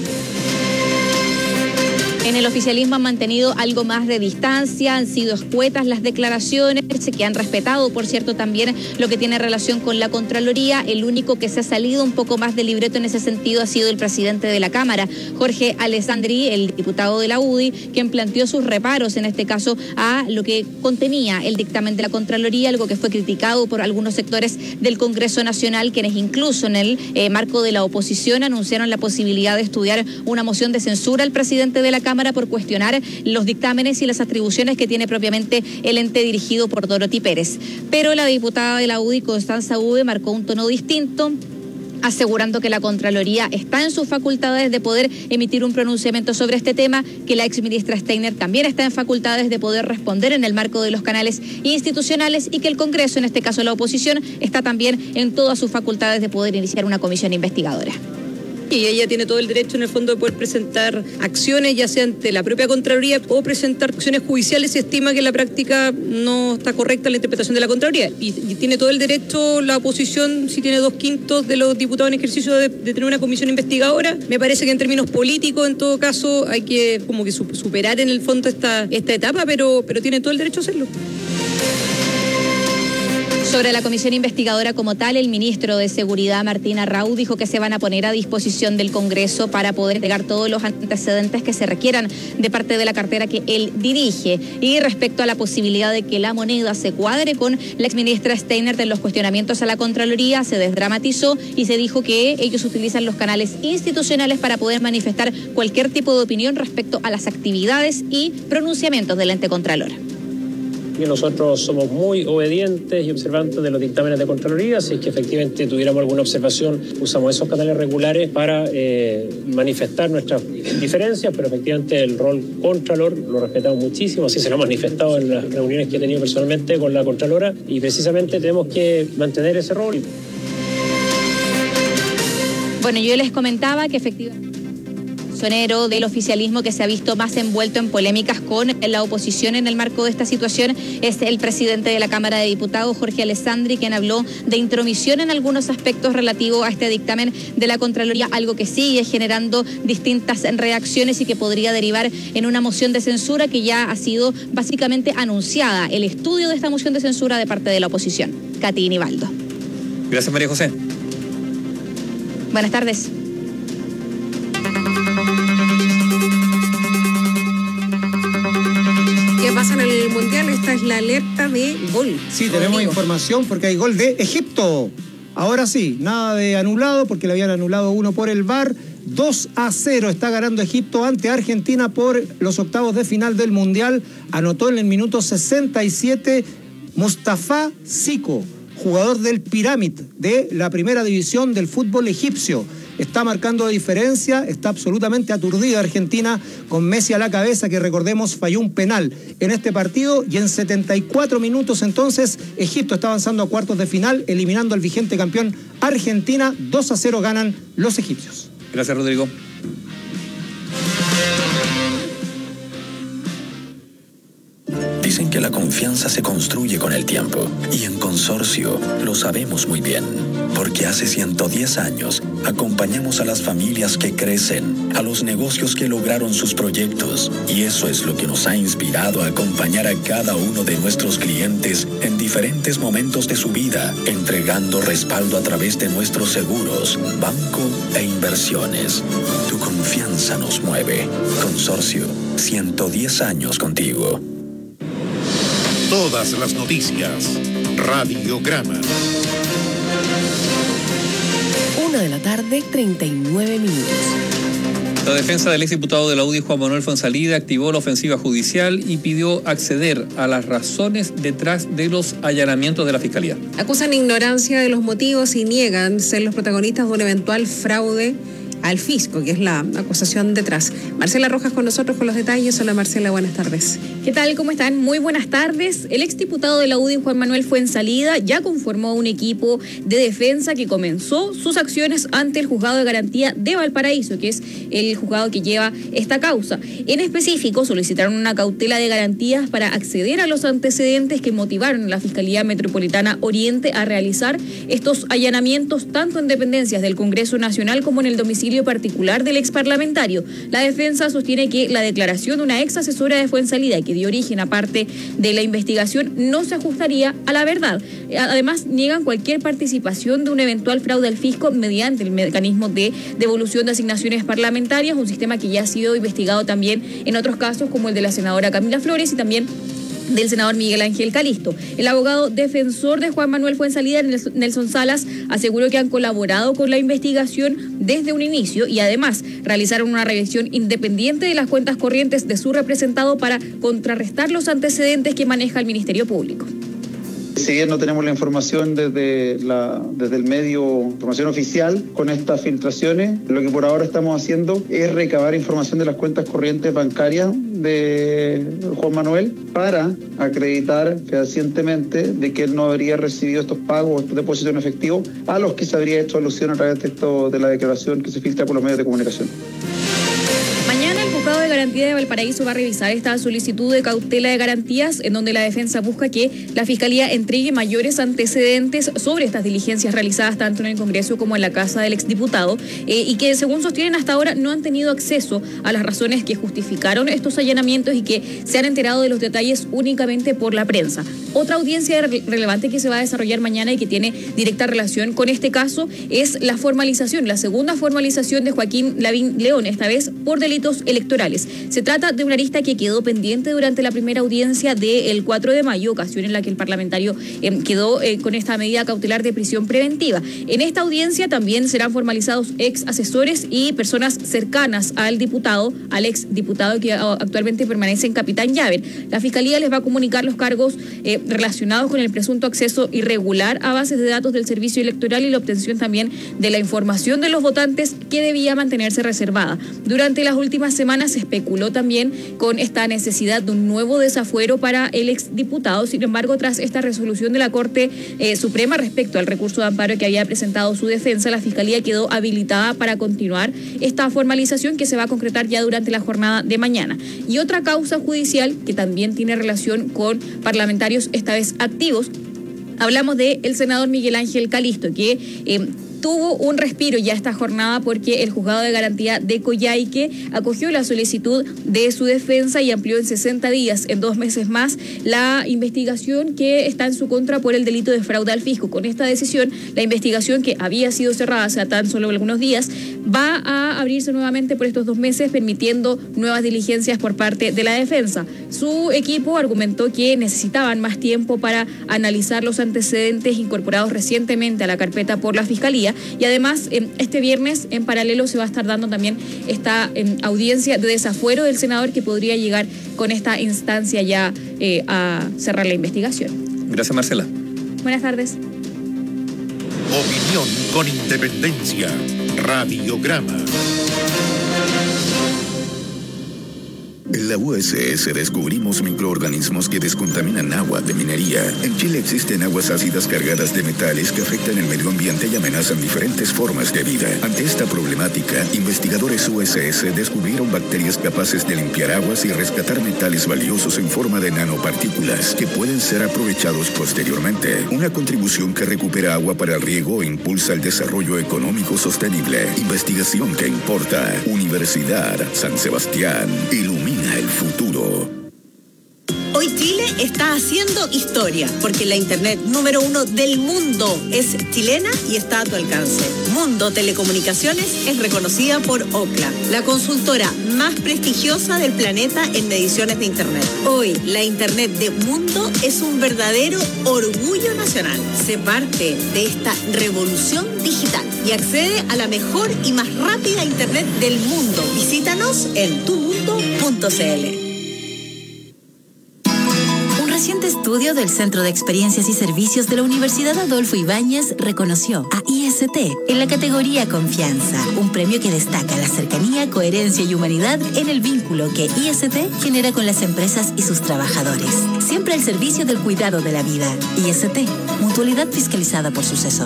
En el oficialismo han mantenido algo más de distancia, han sido escuetas las declaraciones, que han respetado, por cierto, también lo que tiene relación con la Contraloría. El único que se ha salido un poco más de libreto en ese sentido ha sido el presidente de la Cámara, Jorge Alessandri, el diputado de la U D I, quien planteó sus reparos, en este caso, a lo que contenía el dictamen de la Contraloría, algo que fue criticado por algunos sectores del Congreso Nacional, quienes incluso en el eh, marco de la oposición anunciaron la posibilidad de estudiar una moción de censura al presidente de la Cámara por cuestionar los dictámenes y las atribuciones que tiene propiamente el ente dirigido por Dorothy Pérez. Pero la diputada de la U D I, Constanza Uve, marcó un tono distinto, asegurando que la Contraloría está en sus facultades de poder emitir un pronunciamiento sobre este tema, que la exministra Steiner también está en facultades de poder responder en el marco de los canales institucionales y que el Congreso, en este caso la oposición, está también en todas sus facultades de poder iniciar una comisión investigadora. Y ella tiene todo el derecho, en el fondo, de poder presentar acciones, ya sea ante la propia Contraloría o presentar acciones judiciales si estima que en la práctica no está correcta la interpretación de la Contraloría. Y, y tiene todo el derecho la oposición, si tiene dos quintos de los diputados en ejercicio, de, de tener una comisión investigadora. Me parece que en términos políticos, en todo caso, hay que como que superar en el fondo esta, esta etapa, pero, pero tiene todo el derecho a hacerlo. Sobre la comisión investigadora como tal, el ministro de Seguridad, Martín Arrau, dijo que se van a poner a disposición del Congreso para poder entregar todos los antecedentes que se requieran de parte de la cartera que él dirige. Y respecto a la posibilidad de que la moneda se cuadre con la exministra Steiner en los cuestionamientos a la Contraloría, se desdramatizó y se dijo que ellos utilizan los canales institucionales para poder manifestar cualquier tipo de opinión respecto a las actividades y pronunciamientos del ente Contralor. Y nosotros somos muy obedientes y observantes de los dictámenes de Contraloría, si es que efectivamente tuviéramos alguna observación, usamos esos canales regulares para eh, manifestar nuestras diferencias, pero efectivamente el rol Contralor lo respetamos muchísimo, así se lo ha manifestado en las reuniones que he tenido personalmente con la Contralora y precisamente tenemos que mantener ese rol. Bueno, yo les comentaba que efectivamente sonero del oficialismo que se ha visto más envuelto en polémicas con la oposición en el marco de esta situación es el presidente de la Cámara de Diputados, Jorge Alessandri, quien habló de intromisión en algunos aspectos relativos a este dictamen de la Contraloría, algo que sigue generando distintas reacciones y que podría derivar en una moción de censura que ya ha sido básicamente anunciada, el estudio de esta moción de censura de parte de la oposición. Katy Nivaldo. Gracias, María José. Buenas tardes. ¿Qué pasa en el Mundial? Esta es la alerta de gol. Sí, tenemos Rodrigo. Información porque hay gol de Egipto. Ahora sí, nada de anulado porque le habían anulado uno por el V A R. dos a cero está ganando Egipto ante Argentina por los octavos de final del Mundial. Anotó en el minuto sesenta y siete Mustafa Siko, jugador del Pirámid de la primera división del fútbol egipcio. Está marcando diferencia, está absolutamente aturdida Argentina con Messi a la cabeza, que recordemos falló un penal en este partido, y en setenta y cuatro minutos entonces Egipto está avanzando a cuartos de final, eliminando al vigente campeón Argentina. dos a cero ganan los egipcios. Gracias, Rodrigo. Dicen que la confianza se construye con el tiempo, y en Consorcio lo sabemos muy bien, porque hace ciento diez años acompañamos a las familias que crecen, a los negocios que lograron sus proyectos, y eso es lo que nos ha inspirado a acompañar a cada uno de nuestros clientes en diferentes momentos de su vida, entregando respaldo a través de nuestros seguros, banco e inversiones. Tu confianza nos mueve. Consorcio, ciento diez años contigo. Todas las noticias. Radiograma. Una de la tarde, treinta y nueve minutos. La defensa del exdiputado de la U D I, Juan Manuel Fuenzalida, activó la ofensiva judicial y pidió acceder a las razones detrás de los allanamientos de la Fiscalía. Acusan ignorancia de los motivos y niegan ser los protagonistas de un eventual fraude al fisco, que es la acusación detrás. Marcela Rojas con nosotros con los detalles. Hola Marcela, buenas tardes. ¿Qué tal? ¿Cómo están? Muy buenas tardes. El exdiputado de la U D I, Juan Manuel Fuenzalida, ya conformó un equipo de defensa que comenzó sus acciones ante el Juzgado de Garantía de Valparaíso, que es el juzgado que lleva esta causa. En específico, solicitaron una cautela de garantías para acceder a los antecedentes que motivaron a la Fiscalía Metropolitana Oriente a realizar estos allanamientos tanto en dependencias del Congreso Nacional como en el domicilio particular del exparlamentario. La defensa sostiene que la declaración de una ex asesora de Fuenzalida que dio origen a parte de la investigación no se ajustaría a la verdad. Además, niegan cualquier participación de un eventual fraude al fisco mediante el mecanismo de devolución de asignaciones parlamentarias, un sistema que ya ha sido investigado también en otros casos como el de la senadora Camila Flores y también del senador Miguel Ángel Calisto. El abogado defensor de Juan Manuel Fuenzalida, Nelson Salas, aseguró que han colaborado con la investigación desde un inicio y además realizaron una revisión independiente de las cuentas corrientes de su representado para contrarrestar los antecedentes que maneja el Ministerio Público. Si bien no tenemos la información desde, la, desde el medio, información oficial con estas filtraciones, lo que por ahora estamos haciendo es recabar información de las cuentas corrientes bancarias de Juan Manuel para acreditar fehacientemente de que él no habría recibido estos pagos o estos depósitos en efectivo a los que se habría hecho alusión a través de, esto, de la declaración que se filtra por los medios de comunicación. Mañana el Juzgado de Garantía de Valparaíso va a revisar esta solicitud de cautela de garantías en donde la defensa busca que la Fiscalía entregue mayores antecedentes sobre estas diligencias realizadas tanto en el Congreso como en la casa del exdiputado eh, y que según sostienen hasta ahora no han tenido acceso a las razones que justificaron estos allanamientos y que se han enterado de los detalles únicamente por la prensa. Otra audiencia re- relevante que se va a desarrollar mañana y que tiene directa relación con este caso es la formalización, la segunda formalización de Joaquín Lavín León, esta vez por delitos electorales. Se trata de una arista que quedó pendiente durante la primera audiencia del cuatro de mayo, ocasión en la que el parlamentario eh, quedó eh, con esta medida cautelar de prisión preventiva. En esta audiencia también serán formalizados ex asesores y personas cercanas al diputado, al ex diputado que actualmente permanece en Capitán Llaver. La Fiscalía les va a comunicar los cargos eh, relacionados con el presunto acceso irregular a bases de datos del servicio electoral y la obtención también de la información de los votantes que debía mantenerse reservada. Durante las últimas semanas se especuló también con esta necesidad de un nuevo desafuero para el exdiputado. Sin embargo, tras esta resolución de la Corte eh, Suprema respecto al recurso de amparo que había presentado su defensa, la Fiscalía quedó habilitada para continuar esta formalización que se va a concretar ya durante la jornada de mañana. Y otra causa judicial que también tiene relación con parlamentarios esta vez activos, hablamos de el senador Miguel Ángel Calisto, que eh, tuvo un respiro ya esta jornada porque el Juzgado de Garantía de Coyhaique acogió la solicitud de su defensa y amplió en sesenta días, en dos meses más, la investigación que está en su contra por el delito de fraude al fisco. Con esta decisión, la investigación que había sido cerrada hace tan solo algunos días va a abrirse nuevamente por estos dos meses, permitiendo nuevas diligencias por parte de la defensa. Su equipo argumentó que necesitaban más tiempo para analizar los antecedentes incorporados recientemente a la carpeta por la Fiscalía. Y además, este viernes, en paralelo, se va a estar dando también esta audiencia de desafuero del senador que podría llegar con esta instancia ya eh, a cerrar la investigación. Gracias, Marcela. Buenas tardes. Opinión con independencia. Radiograma. En la U S S descubrimos microorganismos que descontaminan agua de minería. En Chile existen aguas ácidas cargadas de metales que afectan el medio ambiente y amenazan diferentes formas de vida. Ante esta problemática, investigadores U S S descubrieron bacterias capaces de limpiar aguas y rescatar metales valiosos en forma de nanopartículas que pueden ser aprovechados posteriormente. Una contribución que recupera agua para el riego e impulsa el desarrollo económico sostenible. Investigación que importa. Universidad San Sebastián. Ilumina el futuro. Hoy Chile está haciendo historia porque la internet número uno del mundo es chilena y está a tu alcance. Mundo Telecomunicaciones es reconocida por Ookla, la consultora más prestigiosa del planeta en mediciones de internet. Hoy la internet de Mundo es un verdadero orgullo nacional. Sé parte de esta revolución digital y accede a la mejor y más rápida internet del mundo. Visítanos en tu mundo punto c l. Un reciente estudio del Centro de Experiencias y Servicios de la Universidad Adolfo Ibáñez reconoció a I S T en la categoría Confianza, un premio que destaca la cercanía, coherencia y humanidad en el vínculo que I S T genera con las empresas y sus trabajadores. Siempre al servicio del cuidado de la vida. I S T, mutualidad fiscalizada por Suceso.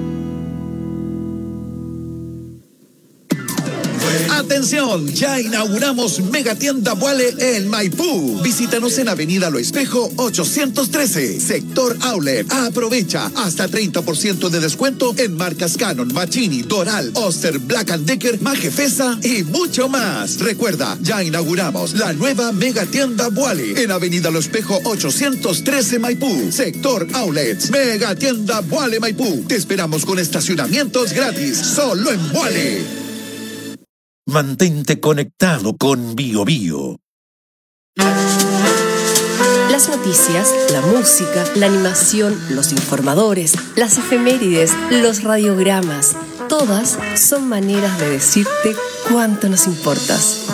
Atención, ya inauguramos Megatienda Vuale en Maipú. Visítanos en Avenida Lo Espejo ochocientos trece, sector Outlet. Aprovecha hasta treinta por ciento de descuento en marcas Canon, Machini, Doral, Oster, Black and Decker, Majefesa y mucho más. Recuerda, ya inauguramos la nueva Megatienda Vuale en Avenida Lo Espejo ochocientos trece, Maipú, sector Outlets. Megatienda Vuale Maipú. Te esperamos con estacionamientos gratis, solo en Vuale. Mantente conectado con Bio Bio. Las noticias, la música, la animación, los informadores, las efemérides, los radiogramas, todas son maneras de decirte cuánto nos importas.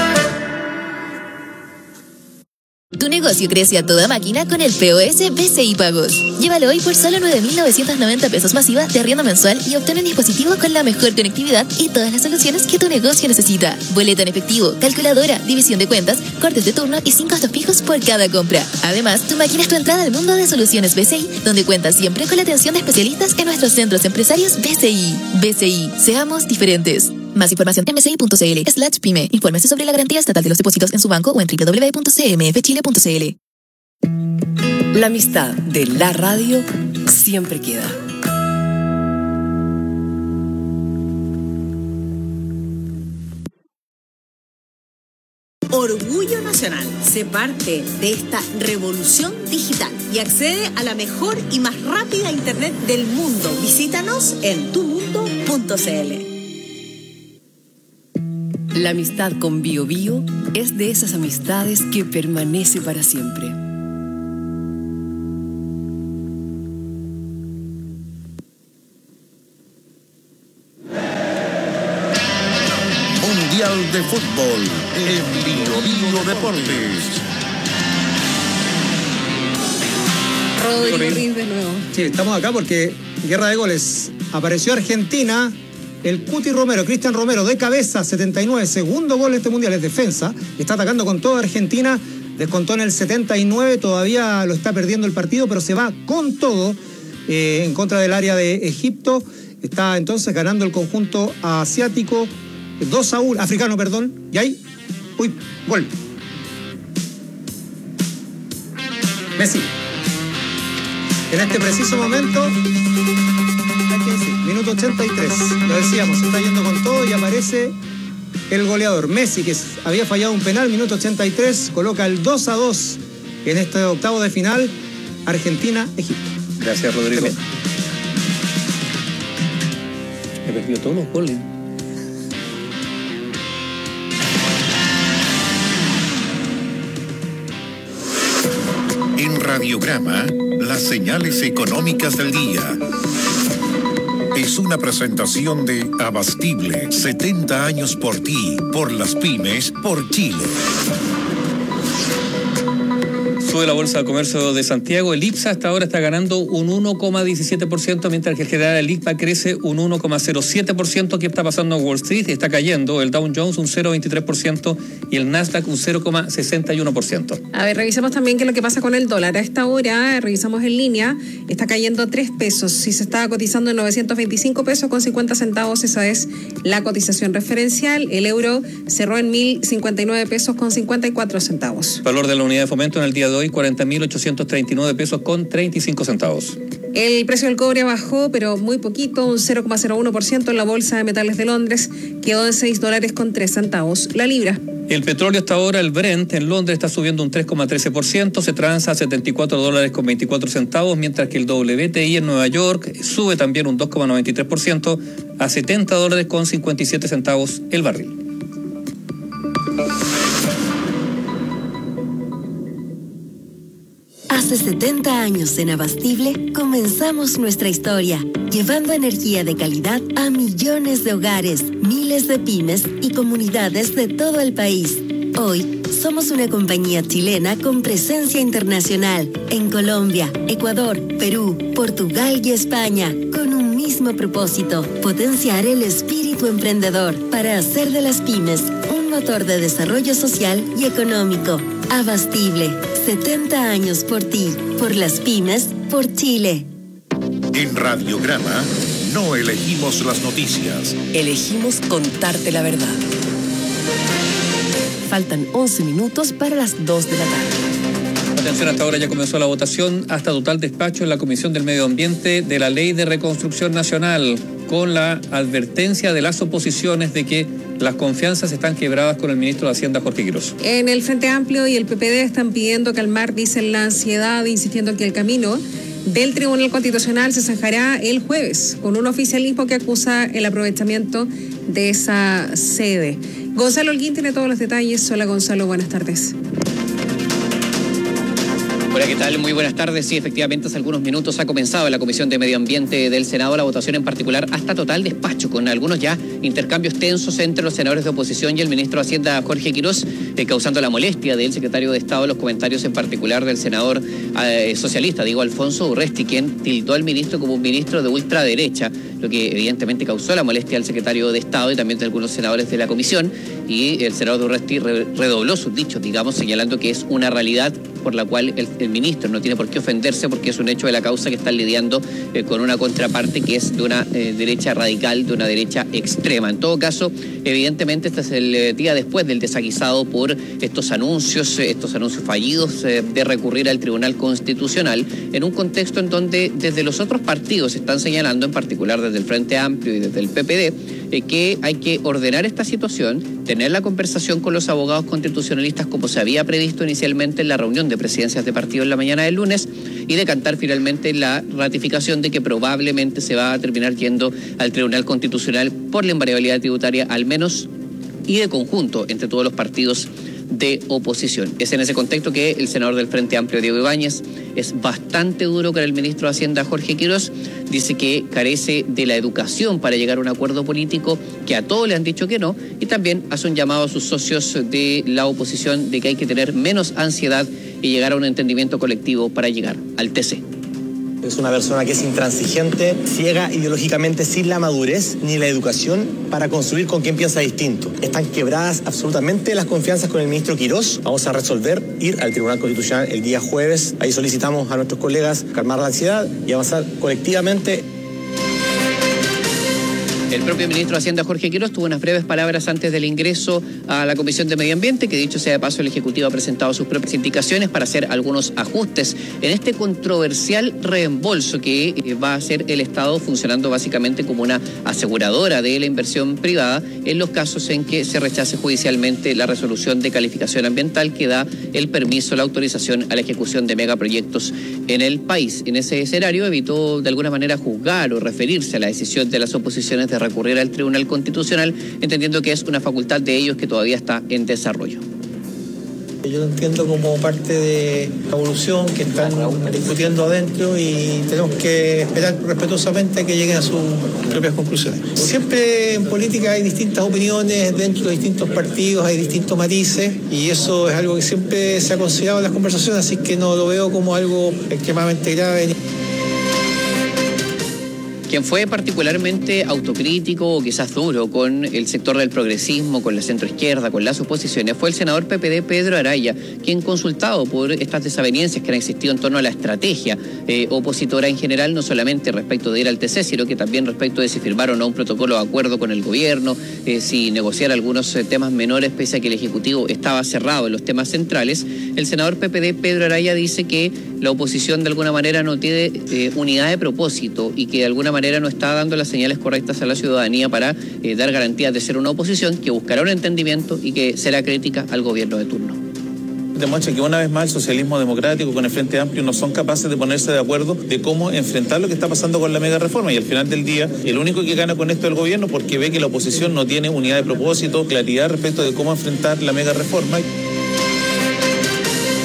Tu negocio crece a toda máquina con el P O S B C I Pagos. Llévalo hoy por solo nueve mil novecientos noventa pesos masiva de arriendo mensual y obtén un dispositivo con la mejor conectividad y todas las soluciones que tu negocio necesita. Boleto en efectivo, calculadora, división de cuentas, cortes de turno y sin costos fijos por cada compra. Además, tu máquina es tu entrada al mundo de soluciones B C I, donde cuentas siempre con la atención de especialistas en nuestros centros empresarios B C I. B C I, seamos diferentes. Más información en bci.cl slash pyme. Infórmese sobre la garantía estatal de los depósitos en su banco o en doble u doble u doble u punto c m f chile punto c l. La amistad de la radio siempre queda. Orgullo Nacional. Sé parte de esta revolución digital y accede a la mejor y más rápida internet del mundo. Visítanos en tu mundo punto c l. La amistad con Bio Bio es de esas amistades que permanece para siempre. Mundial de Fútbol en Bio Bio Deportes. Rodrigo Riz de nuevo. Sí, estamos acá porque guerra de goles. Apareció Argentina. El Cuti Romero, Cristian Romero, de cabeza, setenta y nueve, segundo gol de este mundial, es defensa. Está atacando con toda Argentina, descontó en el setenta y nueve, todavía lo está perdiendo el partido, pero se va con todo eh, en contra del área de Egipto. Está entonces ganando el conjunto asiático, dos a uno, africano, perdón, y ahí, uy, gol. Messi. En este preciso momento... Minuto ochenta y tres, lo decíamos, se está yendo con todo y aparece el goleador Messi, que había fallado un penal, minuto ochenta y tres, coloca el dos a dos en este octavo de final, Argentina-Egipto. Gracias, Rodrigo. He perdido todos los goles. En Radiograma, las señales económicas del día. Es una presentación de Abastible, setenta años por ti, por las pymes, por Chile. Sube la Bolsa de Comercio de Santiago. El IPSA hasta ahora está ganando un uno coma diecisiete por ciento, mientras que el general el I C P A crece un uno coma cero siete por ciento. ¿Qué está pasando en Wall Street? Está cayendo el Dow Jones un cero coma veintitrés por ciento y el Nasdaq un cero coma sesenta y uno por ciento. A ver, revisamos también qué es lo que pasa con el dólar. A esta hora, revisamos en línea, está cayendo tres pesos. Si se estaba cotizando en novecientos veinticinco pesos con cincuenta centavos, esa es la cotización referencial. El euro cerró en mil cincuenta y nueve pesos con cincuenta y cuatro centavos. Valor de la unidad de fomento en el día de hoy, cuarenta mil ochocientos treinta y nueve pesos con treinta y cinco centavos. El precio del cobre bajó, pero muy poquito, un cero coma cero uno por ciento en la Bolsa de Metales de Londres. Quedó en seis dólares con tres centavos la libra. El petróleo hasta ahora, el Brent, en Londres está subiendo un tres coma trece por ciento, se transa a setenta y cuatro dólares con veinticuatro centavos, mientras que el W T I en Nueva York sube también un dos coma noventa y tres por ciento a setenta dólares con cincuenta y siete centavos el barril. Hace setenta años en Abastible comenzamos nuestra historia, llevando energía de calidad a millones de hogares, miles de pymes y comunidades de todo el país. Hoy somos una compañía chilena con presencia internacional en Colombia, Ecuador, Perú, Portugal y España, con un mismo propósito: potenciar el espíritu emprendedor para hacer de las pymes un motor de desarrollo social y económico. Abastible, setenta años por ti, por las pymes, por Chile. En Radiograma no elegimos las noticias. Elegimos contarte la verdad. Faltan once minutos para las dos de la tarde. Atención, hasta ahora ya comenzó la votación hasta total despacho en la Comisión del Medio Ambiente de la Ley de Reconstrucción Nacional, con la advertencia de las oposiciones de que las confianzas están quebradas con el ministro de Hacienda, Jorge Quiroz. En el Frente Amplio y el P P D están pidiendo calmar, dicen, la ansiedad, insistiendo en que el camino del Tribunal Constitucional se zanjará el jueves, con un oficialismo que acusa el aprovechamiento de esa sede. Gonzalo Holguín tiene todos los detalles. Hola, Gonzalo, buenas tardes. Hola, ¿qué tal? Muy buenas tardes. Sí, efectivamente, hace algunos minutos ha comenzado en la Comisión de Medio Ambiente del Senado la votación en particular hasta total despacho, con algunos ya intercambios tensos entre los senadores de oposición y el ministro de Hacienda, Jorge Quiroz, eh, causando la molestia del secretario de Estado, los comentarios en particular del senador eh, socialista, digo, Alfonso Urresti, quien tildó al ministro como un ministro de ultraderecha, lo que evidentemente causó la molestia al secretario de Estado y también de algunos senadores de la comisión, y el senador Urresti re redobló sus dichos, digamos, señalando que es una realidad por la cual el, el ministro no tiene por qué ofenderse, porque es un hecho de la causa que están lidiando eh, con una contraparte que es de una eh, derecha radical, de una derecha extrema. En todo caso, evidentemente este es el eh, día después del desaguisado por estos anuncios, eh, estos anuncios fallidos eh, de recurrir al Tribunal Constitucional, en un contexto en donde desde los otros partidos están señalando, en particular desde el Frente Amplio y desde el P P D, eh, que hay que ordenar esta situación, tener la conversación con los abogados constitucionalistas como se había previsto inicialmente en la reunión de presidencias de partido en la mañana del lunes, y decantar finalmente la ratificación de que probablemente se va a terminar yendo al Tribunal Constitucional por la invariabilidad tributaria, al menos, y de conjunto entre todos los partidos de oposición. Es en ese contexto que el senador del Frente Amplio, Diego Ibáñez, es bastante duro con el ministro de Hacienda, Jorge Quiroz. Dice que carece de la educación para llegar a un acuerdo político, que a todos le han dicho que no, y también hace un llamado a sus socios de la oposición de que hay que tener menos ansiedad y llegar a un entendimiento colectivo para llegar al T C. Es una persona que es intransigente, ciega ideológicamente, sin la madurez ni la educación para construir con quien piensa distinto. Están quebradas absolutamente las confianzas con el ministro Quiroz. Vamos a resolver ir al Tribunal Constitucional el día jueves. Ahí solicitamos a nuestros colegas calmar la ansiedad y avanzar colectivamente. El propio ministro de Hacienda, Jorge Quiroz, tuvo unas breves palabras antes del ingreso a la Comisión de Medio Ambiente, que dicho sea de paso, el Ejecutivo ha presentado sus propias indicaciones para hacer algunos ajustes en este controversial reembolso que va a hacer el Estado, funcionando básicamente como una aseguradora de la inversión privada en los casos en que se rechace judicialmente la resolución de calificación ambiental que da el permiso, la autorización a la ejecución de megaproyectos en el país. En ese escenario evitó de alguna manera juzgar o referirse a la decisión de las oposiciones de recurrir al Tribunal Constitucional, entendiendo que es una facultad de ellos que todavía está en desarrollo. Yo lo entiendo como parte de la evolución que están discutiendo adentro, y tenemos que esperar respetuosamente que lleguen a sus propias conclusiones. Siempre en política hay distintas opiniones dentro de distintos partidos, hay distintos matices, y eso es algo que siempre se ha considerado en las conversaciones, así que no lo veo como algo extremadamente grave. Quien fue particularmente autocrítico o quizás duro con el sector del progresismo, con la centroizquierda, con las oposiciones, fue el senador P P D, Pedro Araya, quien, consultado por estas desavenencias que han existido en torno a la estrategia eh, opositora en general, no solamente respecto de ir al T C, sino que también respecto de si firmar o no un protocolo de acuerdo con el gobierno, eh, si negociar algunos eh, temas menores, pese a que el Ejecutivo estaba cerrado en los temas centrales, el senador P P D, Pedro Araya, dice que la oposición de alguna manera no tiene eh, unidad de propósito y que de alguna manera no está dando las señales correctas a la ciudadanía para eh, dar garantías de ser una oposición que buscará un entendimiento y que será crítica al gobierno de turno. Demuestra que una vez más el socialismo democrático con el Frente Amplio no son capaces de ponerse de acuerdo de cómo enfrentar lo que está pasando con la mega reforma, y al final del día el único que gana con esto es el gobierno, porque ve que la oposición no tiene unidad de propósito, claridad respecto de cómo enfrentar la mega reforma.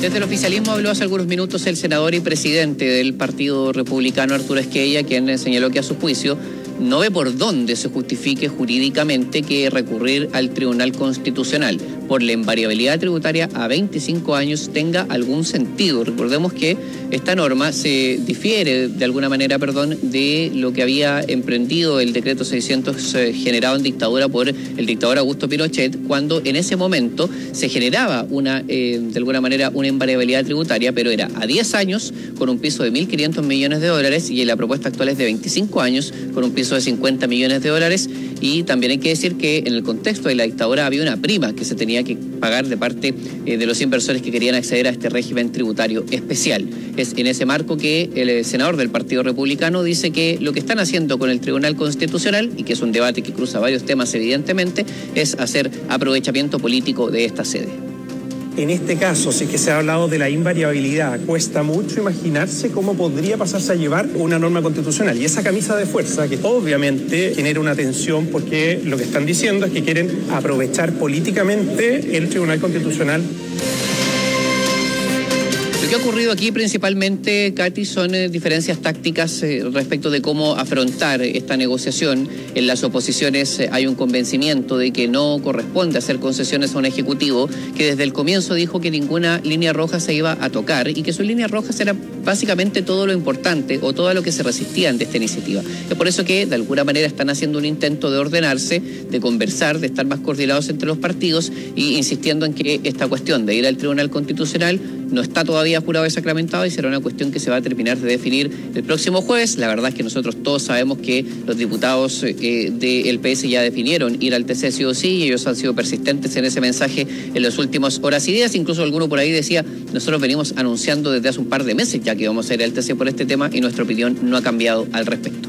Desde el oficialismo habló hace algunos minutos el senador y presidente del Partido Republicano, Arturo Esquella, quien señaló que a su juicio no ve por dónde se justifique jurídicamente que recurrir al Tribunal Constitucional por la invariabilidad tributaria a veinticinco años tenga algún sentido. Recordemos que esta norma se difiere de alguna manera, perdón, de lo que había emprendido el decreto seiscientos eh, generado en dictadura por el dictador Augusto Pinochet, cuando en ese momento se generaba una, eh, de alguna manera, una invariabilidad tributaria, pero era a diez años con un piso de mil quinientos millones de dólares y la propuesta actual es de veinticinco años con un piso de cincuenta millones de dólares. Y también hay que decir que en el contexto de la dictadura había una prima que se tenía que pagar de parte eh, de los inversores que querían acceder a este régimen tributario especial. Es en ese marco que el senador del Partido Republicano dice que lo que están haciendo con el Tribunal Constitucional, y que es un debate que cruza varios temas evidentemente, es hacer aprovechamiento político de esta sede. En este caso, sí que se ha hablado de la invariabilidad. Cuesta mucho imaginarse cómo podría pasarse a llevar una norma constitucional. Y esa camisa de fuerza, que obviamente genera una tensión porque lo que están diciendo es que quieren aprovechar políticamente el Tribunal Constitucional. Lo que ha ocurrido aquí principalmente, Katy, son eh, diferencias tácticas eh, respecto de cómo afrontar esta negociación. En las oposiciones eh, hay un convencimiento de que no corresponde hacer concesiones a un ejecutivo que desde el comienzo dijo que ninguna línea roja se iba a tocar y que sus líneas rojas eran básicamente todo lo importante o todo lo que se resistían de esta iniciativa. Es por eso que de alguna manera están haciendo un intento de ordenarse, de conversar, de estar más coordinados entre los partidos y insistiendo en que esta cuestión de ir al Tribunal Constitucional no está todavía jurado y sacramentado y será una cuestión que se va a terminar de definir el próximo jueves. La verdad es que nosotros todos sabemos que los diputados eh, del P S ya definieron ir al T C sí o sí y ellos han sido persistentes en ese mensaje en las últimas horas y días. Incluso alguno por ahí decía, nosotros venimos anunciando desde hace un par de meses ya que vamos a ir al T C por este tema y nuestra opinión no ha cambiado al respecto.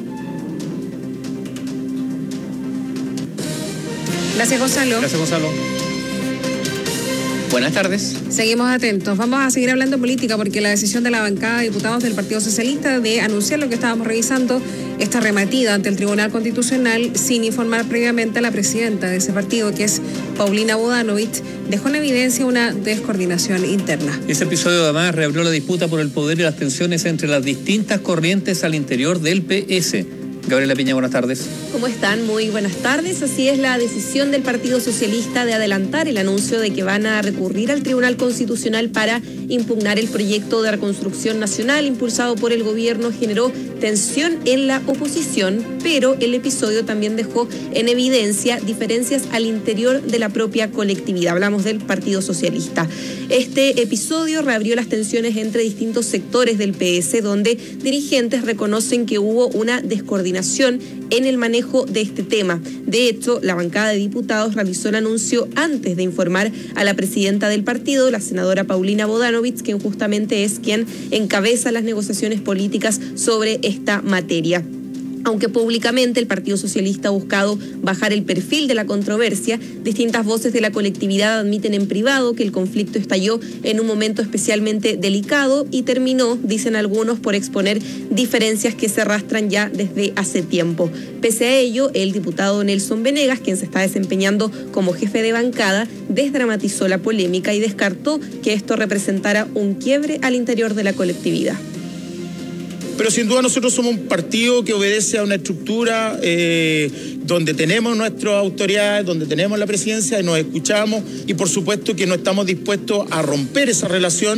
Gracias, Gonzalo. Gracias, Gonzalo. Buenas tardes. Seguimos atentos. Vamos a seguir hablando de política porque la decisión de la bancada de diputados del Partido Socialista de anunciar lo que estábamos revisando, esta rematida ante el Tribunal Constitucional sin informar previamente a la presidenta de ese partido, que es Paulina Bodanovich, dejó en evidencia una descoordinación interna. Ese episodio además reabrió la disputa por el poder y las tensiones entre las distintas corrientes al interior del P S. Gabriela Piña, buenas tardes. ¿Cómo están? Muy buenas tardes. Así es la decisión del Partido Socialista de adelantar el anuncio de que van a recurrir al Tribunal Constitucional para impugnar el proyecto de reconstrucción nacional impulsado por el gobierno generó tensión en la oposición, pero el episodio también dejó en evidencia diferencias al interior de la propia colectividad. Hablamos del Partido Socialista. Este episodio reabrió las tensiones entre distintos sectores del P S, donde dirigentes reconocen que hubo una descoordinación en el manejo de este tema. De hecho, la bancada de diputados realizó el anuncio antes de informar a la presidenta del partido, la senadora Paulina Bodanovich, quien justamente es quien encabeza las negociaciones políticas sobre esta materia. Aunque públicamente el Partido Socialista ha buscado bajar el perfil de la controversia, distintas voces de la colectividad admiten en privado que el conflicto estalló en un momento especialmente delicado y terminó, dicen algunos, por exponer diferencias que se arrastran ya desde hace tiempo. Pese a ello, el diputado Nelson Venegas, quien se está desempeñando como jefe de bancada, desdramatizó la polémica y descartó que esto representara un quiebre al interior de la colectividad. Pero sin duda nosotros somos un partido que obedece a una estructura eh, donde tenemos nuestras autoridades, donde tenemos la presidencia y nos escuchamos y por supuesto que no estamos dispuestos a romper esa relación.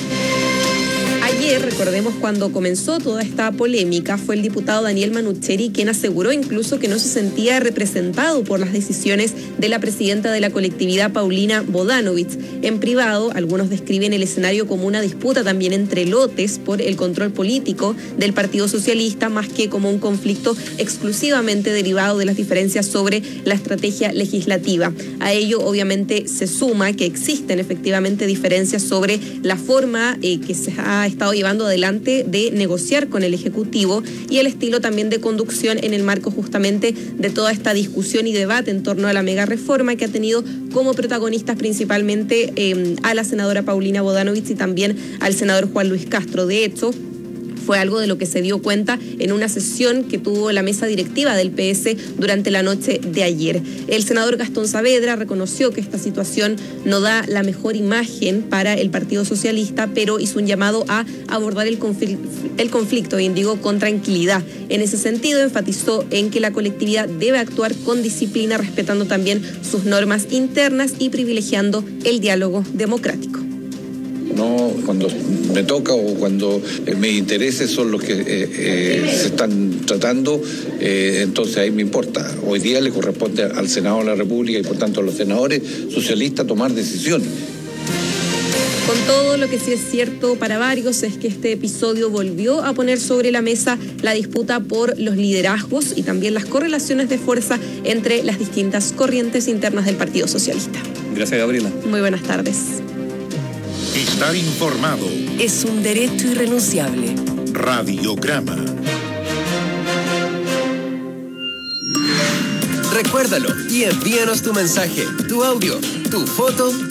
Ayer, recordemos cuando comenzó toda esta polémica, fue el diputado Daniel Manucheri quien aseguró incluso que no se sentía representado por las decisiones de la presidenta de la colectividad, Paulina Bodanovich. En privado, algunos describen el escenario como una disputa también entre lotes por el control político del Partido Socialista, más que como un conflicto exclusivamente derivado de las diferencias sobre la estrategia legislativa. A ello, obviamente, se suma que existen efectivamente diferencias sobre la forma eh, que se ha estado llevando adelante de negociar con el Ejecutivo y el estilo también de conducción en el marco justamente de toda esta discusión y debate en torno a la mega reforma que ha tenido como protagonistas principalmente eh, a la senadora Paulina Bodanovich y también al senador Juan Luis Castro. De hecho, Fue algo de lo que se dio cuenta en una sesión que tuvo la mesa directiva del P S durante la noche de ayer. El senador Gastón Saavedra reconoció que esta situación no da la mejor imagen para el Partido Socialista, pero hizo un llamado a abordar el conflicto, el conflicto e indicó con tranquilidad. En ese sentido, enfatizó en que la colectividad debe actuar con disciplina, respetando también sus normas internas y privilegiando el diálogo democrático. No cuando me toca o cuando me interese son los que eh, eh, se están tratando, eh, entonces ahí me importa. Hoy día le corresponde al Senado de la República y por tanto a los senadores socialistas tomar decisiones. Con todo, lo que sí es cierto para varios es que este episodio volvió a poner sobre la mesa la disputa por los liderazgos y también las correlaciones de fuerza entre las distintas corrientes internas del Partido Socialista. Gracias, Gabriela. Muy buenas tardes. Estar informado es un derecho irrenunciable. Radiograma. Recuérdalo y envíanos tu mensaje, tu audio, tu foto